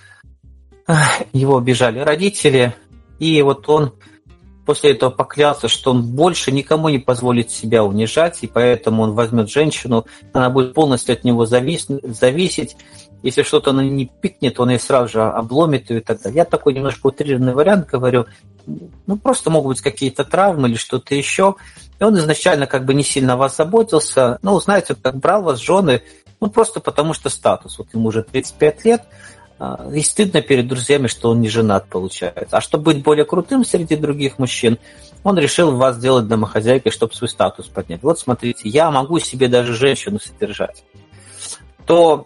его обижали родители, и вот он после этого поклялся, что он больше никому не позволит себя унижать, и поэтому он возьмет женщину, она будет полностью от него завис, зависеть. Если что-то она не пикнет, он ее сразу же обломит и так далее. Я такой немножко утрированный вариант говорю. Ну, просто могут быть какие-то травмы или что-то еще. И он изначально как бы не сильно о вас заботился. Ну, знаете, как брал вас жены, ну, просто потому что статус. Вот ему уже тридцать пять лет, и стыдно перед друзьями, что он не женат, получается. А чтобы быть более крутым среди других мужчин, он решил вас сделать домохозяйкой, чтобы свой статус поднять. Вот смотрите, я могу себе даже женщину содержать. То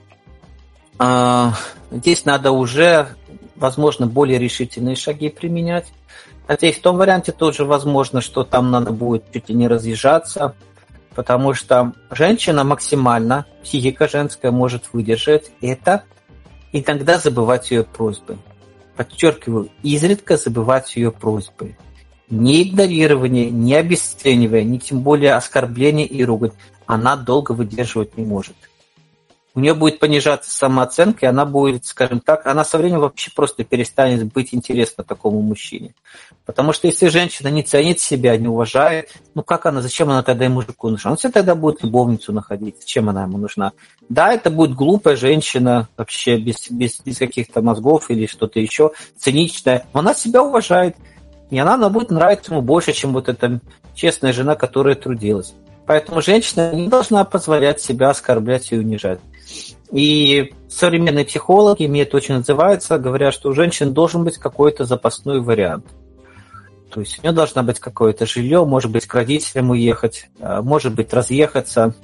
э, здесь надо уже, возможно, более решительные шаги применять. Хотя и в том варианте тоже возможно, что там надо будет чуть ли не разъезжаться, потому что женщина максимально, психика женская может выдержать это, иногда забывать ее просьбы. Подчеркиваю, изредка забывать ее просьбы. Не игнорирование, не обесценивание, не тем более оскорбление и ругань. Она долго выдерживать не может. у нее будет понижаться самооценка, и она будет, скажем так, она со временем вообще просто перестанет быть интересна такому мужчине. Потому что если женщина не ценит себя, не уважает, ну как она, зачем она тогда и мужику нужна? Он себе тогда будет любовницу находить, зачем она ему нужна? Да, это будет глупая женщина, вообще без, без, без каких-то мозгов или что-то еще, циничная, но она себя уважает, и она, она будет нравиться ему больше, чем вот эта честная жена, которая трудилась. Поэтому женщина не должна позволять себя оскорблять и унижать. И современные психологи, мне это очень отзывается, говорят, что у женщин должен быть какой-то запасной вариант. То есть у нее должна быть какое-то жилье, может быть, к родителям уехать, может быть, разъехаться,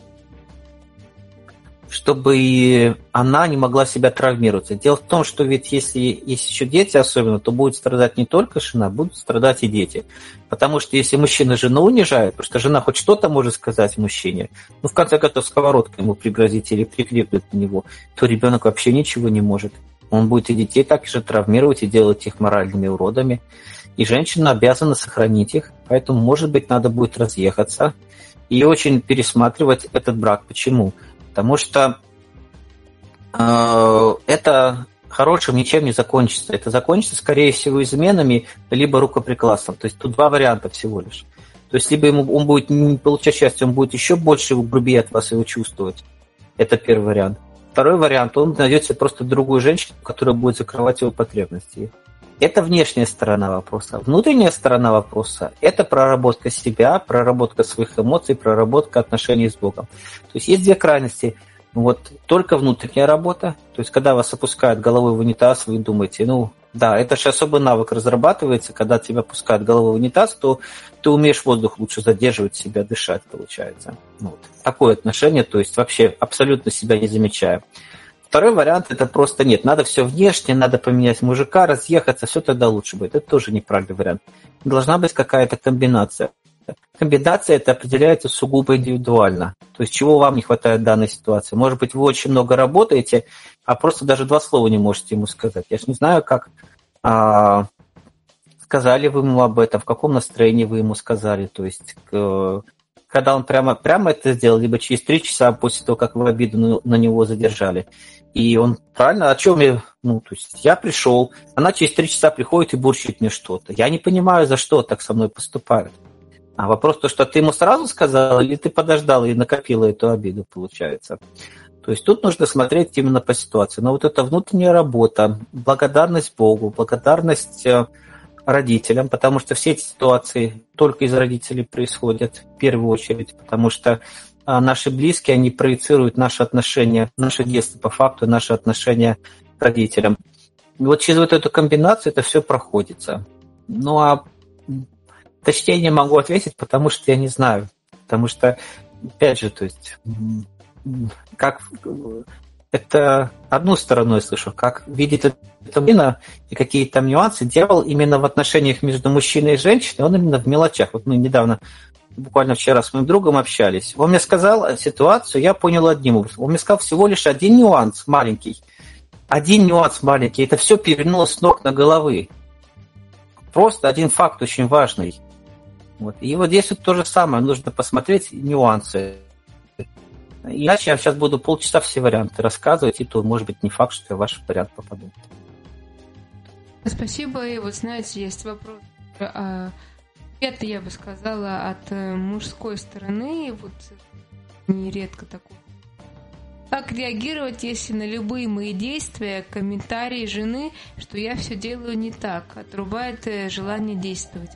чтобы она не могла себя травмировать. Дело в том, что ведь если есть еще дети особенно, то будет страдать не только жена, будут страдать и дети. Потому что если мужчина жену унижает, потому что жена хоть что-то может сказать мужчине, ну, в конце концов, сковородкой ему пригрозить или прикрикнуть на него, то ребенок вообще ничего не может. Он будет и детей так же травмировать и делать их моральными уродами. И женщина обязана сохранить их, поэтому, может быть, надо будет разъехаться и очень пересматривать этот брак. Почему? Потому что э, это хорошим ничем не закончится. Это закончится, скорее всего, изменами, либо рукоприкладством. То есть тут два варианта всего лишь. То есть либо ему, он будет не получать счастье, он будет еще больше грубее от вас его чувствовать. Это первый вариант. Второй вариант, он найдет себе просто другую женщину, которая будет закрывать его потребности. Это внешняя сторона вопроса. Внутренняя сторона вопроса – это проработка себя, проработка своих эмоций, проработка отношений с Богом. То есть есть две крайности. Вот только внутренняя работа, то есть когда вас опускают головой в унитаз, вы думаете, ну да, это же особый навык разрабатывается, когда тебя опускают головой в унитаз, то ты умеешь воздух лучше задерживать, себя дышать, получается. Вот. Такое отношение, то есть вообще абсолютно себя не замечая. Второй вариант – это просто нет, надо все внешне, надо поменять мужика, разъехаться, все тогда лучше будет. Это тоже неправильный вариант. Должна быть какая-то комбинация. Комбинация это определяется сугубо индивидуально. То есть чего вам не хватает в данной ситуации. Может быть, вы очень много работаете, а просто даже два слова не можете ему сказать. Я же не знаю, как а, сказали вы ему об этом, в каком настроении вы ему сказали. То есть к, когда он прямо, прямо это сделал, либо через три часа после того, как вы обиду на него задержали. И он правильно, о чем я, ну, то есть я пришел, она через три часа приходит и бурчит мне что-то. Я не понимаю, за что так со мной поступают. А вопрос то, что ты ему сразу сказал, или ты подождал и накопила эту обиду, получается. То есть тут нужно смотреть именно по ситуации. Но вот эта внутренняя работа, благодарность Богу, благодарность родителям, потому что все эти ситуации только из родителей происходят в первую очередь, потому что наши близкие, они проецируют наши отношения, наше детство по факту, наши отношения к родителям. И вот через вот эту комбинацию это все проходится. Ну а точнее не могу ответить, потому что я не знаю. Потому что, опять же, то есть, как это одну сторону я слышу, как видит это мужчина и какие там нюансы делал именно в отношениях между мужчиной и женщиной, он именно в мелочах. Вот мы недавно, буквально вчера с моим другом общались. Он мне сказал ситуацию, я понял одним образом. Он мне сказал всего лишь один нюанс маленький. Один нюанс маленький. Это все перевернуло с ног на головы. Просто один факт очень важный. Вот. И вот здесь вот то же самое. Нужно посмотреть нюансы. Иначе я сейчас буду полчаса все варианты рассказывать, и то, может быть, не факт, что я в ваш вариант попаду. Спасибо. И вот, знаете, есть вопрос. Это, я бы сказала, от мужской стороны. Вот нередко такое. Как реагировать, если на любые мои действия, комментарии жены, что я все делаю не так, отрубает желание действовать?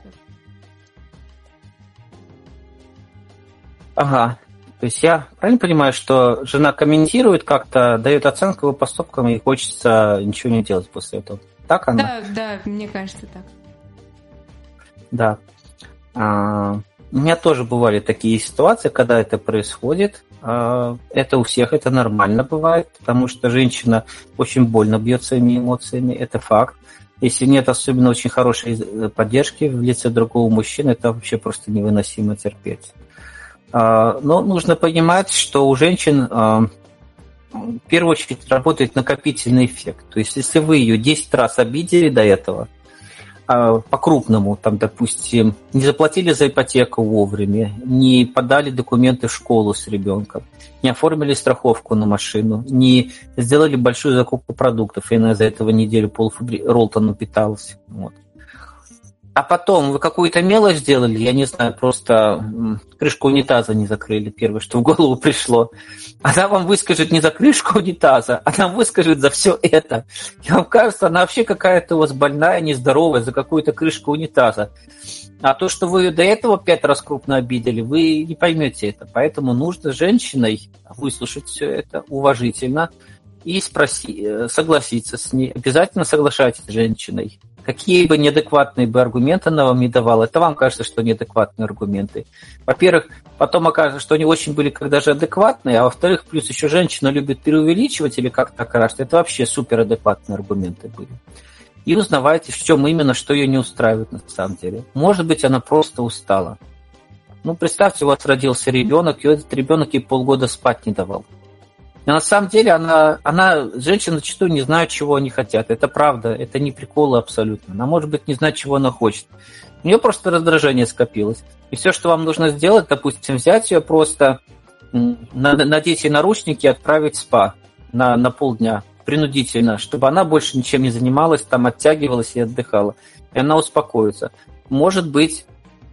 Ага. То есть я правильно понимаю, что жена комментирует как-то, дает оценку его поступкам, и хочется ничего не делать после этого. Так она? Да, да, мне кажется так. Да. А, у меня тоже бывали такие ситуации, когда это происходит. А, это у всех, это нормально бывает, потому что женщина очень больно бьет своими эмоциями, это факт. Если нет особенно очень хорошей поддержки в лице другого мужчины, это вообще просто невыносимо терпеть. Но нужно понимать, что у женщин в первую очередь работает накопительный эффект. То есть, если вы ее десять раз обидели до этого, а, по-крупному, там, допустим, не заплатили за ипотеку вовремя, не подали документы в школу с ребенком, не оформили страховку на машину, не сделали большую закупку продуктов, и она за этого неделю полфабри... Ролтону питалась. Вот. А потом вы какую-то мелочь сделали, я не знаю, просто крышку унитаза не закрыли, первое, что в голову пришло. Она вам выскажет не за крышку унитаза, она выскажет за все это. И вам кажется, она вообще какая-то у вас больная, нездоровая за какую-то крышку унитаза. А то, что вы ее до этого пять раз крупно обидели, вы не поймете это. Поэтому нужно с женщиной выслушать все это уважительно и спросить, согласиться с ней. Обязательно соглашайтесь с женщиной. Какие бы неадекватные бы аргументы она вам не давала, это вам кажется, что неадекватные аргументы. Во-первых, потом окажется, что они очень были как даже адекватные, а во-вторых, плюс еще женщина любит преувеличивать или как-то кажется, это вообще суперадекватные аргументы были. И узнавайте, в чем именно, что ее не устраивает на самом деле. Может быть, она просто устала. Ну, представьте, у вас родился ребенок, и этот ребенок ей полгода спать не давал. Но на самом деле она, она, женщины зачастую не знают, чего они хотят. Это правда, это не приколы абсолютно. Она, может быть, не знает, чего она хочет. У нее просто раздражение скопилось. И все, что вам нужно сделать, допустим, взять ее просто, надеть ей наручники и отправить в спа на, на полдня принудительно, чтобы она больше ничем не занималась, там оттягивалась и отдыхала. И она успокоится. Может быть,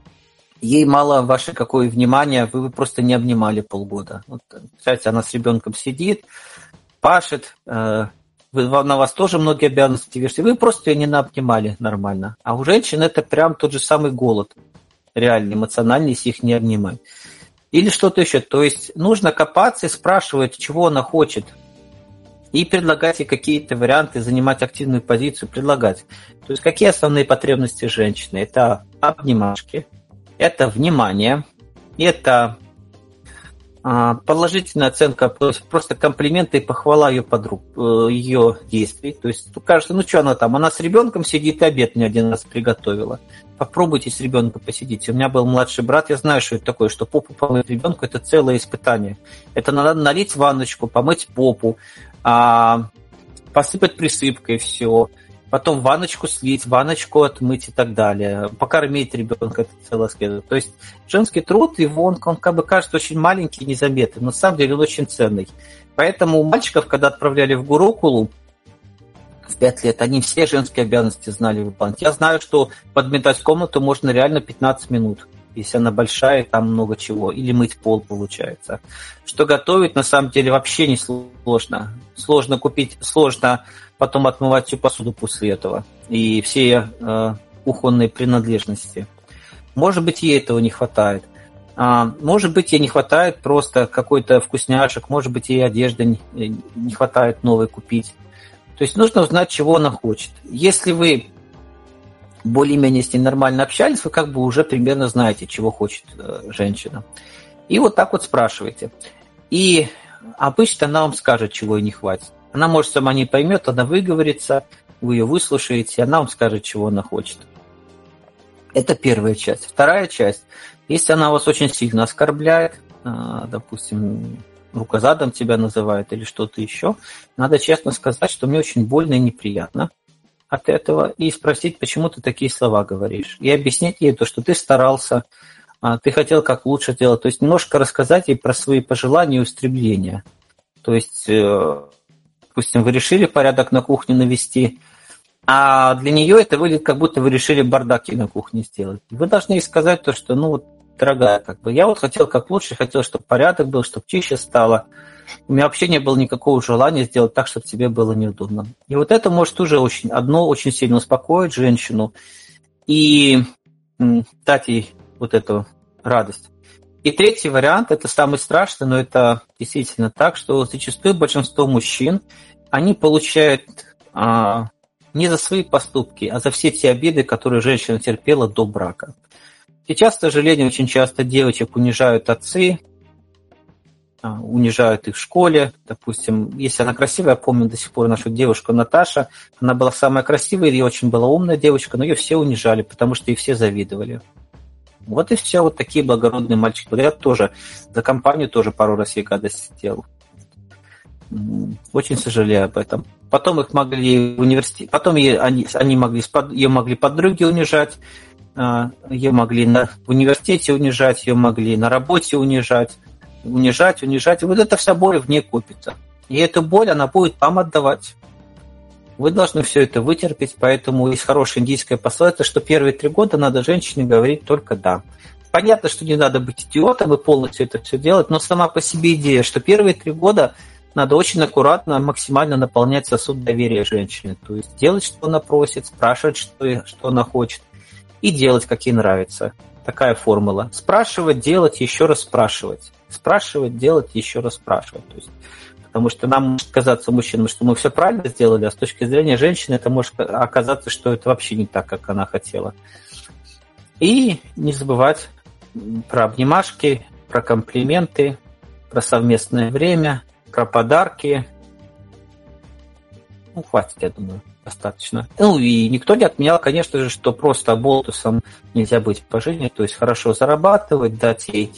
ей мало ваше какое внимание, вы просто не обнимали полгода. Вот, кстати, она с ребенком сидит, пашет, э, вы, на вас тоже многие обязанности вешаете, вы просто ее не наобнимали нормально. А у женщин это прям тот же самый голод, реальный, эмоциональный, если их не обнимать. Или что-то еще. То есть нужно копаться и спрашивать, чего она хочет. И предлагать ей какие-то варианты, занимать активную позицию, предлагать. То есть какие основные потребности женщины? Это обнимашки, это внимание, это а, положительная оценка, просто комплименты и похвала ее подруг, ее действий. То есть кажется, ну что она там, она с ребенком сидит и обед мне один раз приготовила. Попробуйте с ребенком посидеть. У меня был младший брат, я знаю, что это такое, что попу помыть ребенку – это целое испытание. Это надо налить ванночку, помыть попу, а, посыпать присыпкой все. Потом ванночку слить, ванночку отмыть и так далее. Покормить ребенка, это целое следует. То есть женский труд, его он, он как бы кажется очень маленький и незаметный, но на самом деле он очень ценный. Поэтому у мальчиков, когда отправляли в Гурукулу в пять лет, они все женские обязанности знали выполнять. Я знаю, что подметать комнату можно реально пятнадцать минут, если она большая, там много чего. Или мыть пол получается. Что готовить, на самом деле, вообще не сложно. Сложно купить, сложно потом отмывать всю посуду после этого. И все э, кухонные принадлежности. Может быть, ей этого не хватает. А, может быть, ей не хватает просто какой-то вкусняшек. Может быть, ей одежды не, не хватает новой купить. То есть нужно узнать, чего она хочет. Если вы более-менее с ней нормально общались, вы как бы уже примерно знаете, чего хочет э, женщина. И вот так вот спрашиваете. И обычно она вам скажет, чего ей не хватит. Она, может, сама не поймет, она выговорится, вы ее выслушаете, она вам скажет, чего она хочет. Это первая часть. Вторая часть. Если она вас очень сильно оскорбляет, э, допустим, рукозадом тебя называет или что-то еще, надо честно сказать, что мне очень больно и неприятно от этого, и спросить, почему ты такие слова говоришь. И объяснить ей то, что ты старался, ты хотел как лучше делать. То есть немножко рассказать ей про свои пожелания и устремления. То есть, допустим, вы решили порядок на кухне навести, а для нее это выглядит, как будто вы решили бардаки на кухне сделать. Вы должны ей сказать то, что, ну вот, дорогая, как бы, я вот хотел как лучше, хотел, чтобы порядок был, чтобы чище стало. У меня вообще не было никакого желания сделать так, чтобы тебе было неудобно. И вот это может уже очень, одно очень сильно успокоить женщину и дать ей вот эту радость. И третий вариант, это самый страшный, но это действительно так, что зачастую большинство мужчин, они получают а, не за свои поступки, а за все те обиды, которые женщина терпела до брака. Сейчас, к сожалению, очень часто девочек унижают отцы, унижают их в школе. Допустим, если она красивая, я помню до сих пор нашу девушку Наташа, она была самая красивая и очень была умная девочка, но ее все унижали, потому что ей все завидовали. Вот и все, вот такие благородные мальчики. Я тоже за компанию тоже пару раз ей гадость сделал. Очень сожалею об этом. Потом их могли в университете, потом ее, они, они могли, ее могли подруги унижать, ее могли на, в университете унижать, ее могли на работе унижать, унижать, унижать. И вот эта вся боль в ней копится. И эту боль она будет вам отдавать. Вы должны все это вытерпеть, поэтому есть хорошая индийская пословица, что первые три года надо женщине говорить только «да». Понятно, что не надо быть идиотом и полностью это все делать, но сама по себе идея, что первые три года надо очень аккуратно, максимально наполнять сосуд доверия женщине. То есть делать, что она просит, спрашивать, что, что она хочет, и делать, как ей нравится. Такая формула. Спрашивать, делать, еще раз спрашивать. Спрашивать, делать, еще раз спрашивать. То есть, потому что нам может казаться мужчинам, что мы все правильно сделали, а с точки зрения женщины это может оказаться, что это вообще не так, как она хотела. И не забывать про обнимашки, про комплименты, про совместное время, про подарки. Ну, хватит, я думаю, достаточно. Ну, и никто не отменял, конечно же, что просто оболтусом нельзя быть по жизни, то есть хорошо зарабатывать, дать ей,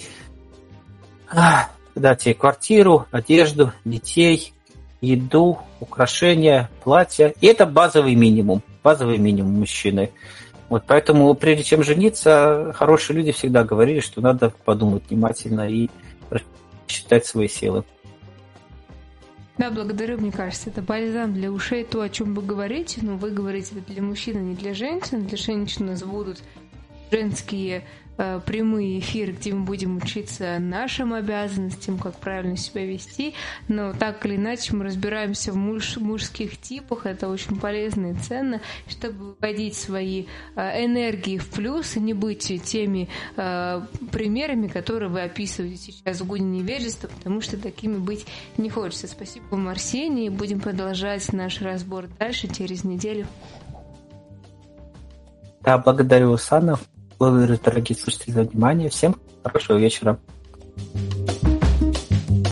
дать ей квартиру, одежду, детей, еду, украшения, платья. И это базовый минимум, базовый минимум мужчины. Вот поэтому, прежде чем жениться, хорошие люди всегда говорили, что надо подумать внимательно и рассчитать свои силы. Да, благодарю, мне кажется, это бальзам для ушей, то, о чем вы говорите, но вы говорите это для мужчин, а не для женщин. Для женщин у нас будут женские э, прямые эфиры, где мы будем учиться нашим обязанностям, как правильно себя вести, но так или иначе мы разбираемся в муж, мужских типах, это очень полезно и ценно, чтобы вводить свои э, энергии в плюс и не быть теми э, примерами, которые вы описываете сейчас в Гуне невежества, потому что такими быть не хочется. Спасибо вам, Арсений, будем продолжать наш разбор дальше через неделю. Да, благодарю, Сана. Благодарю, дорогие слушатели, за внимание. Всем хорошего вечера.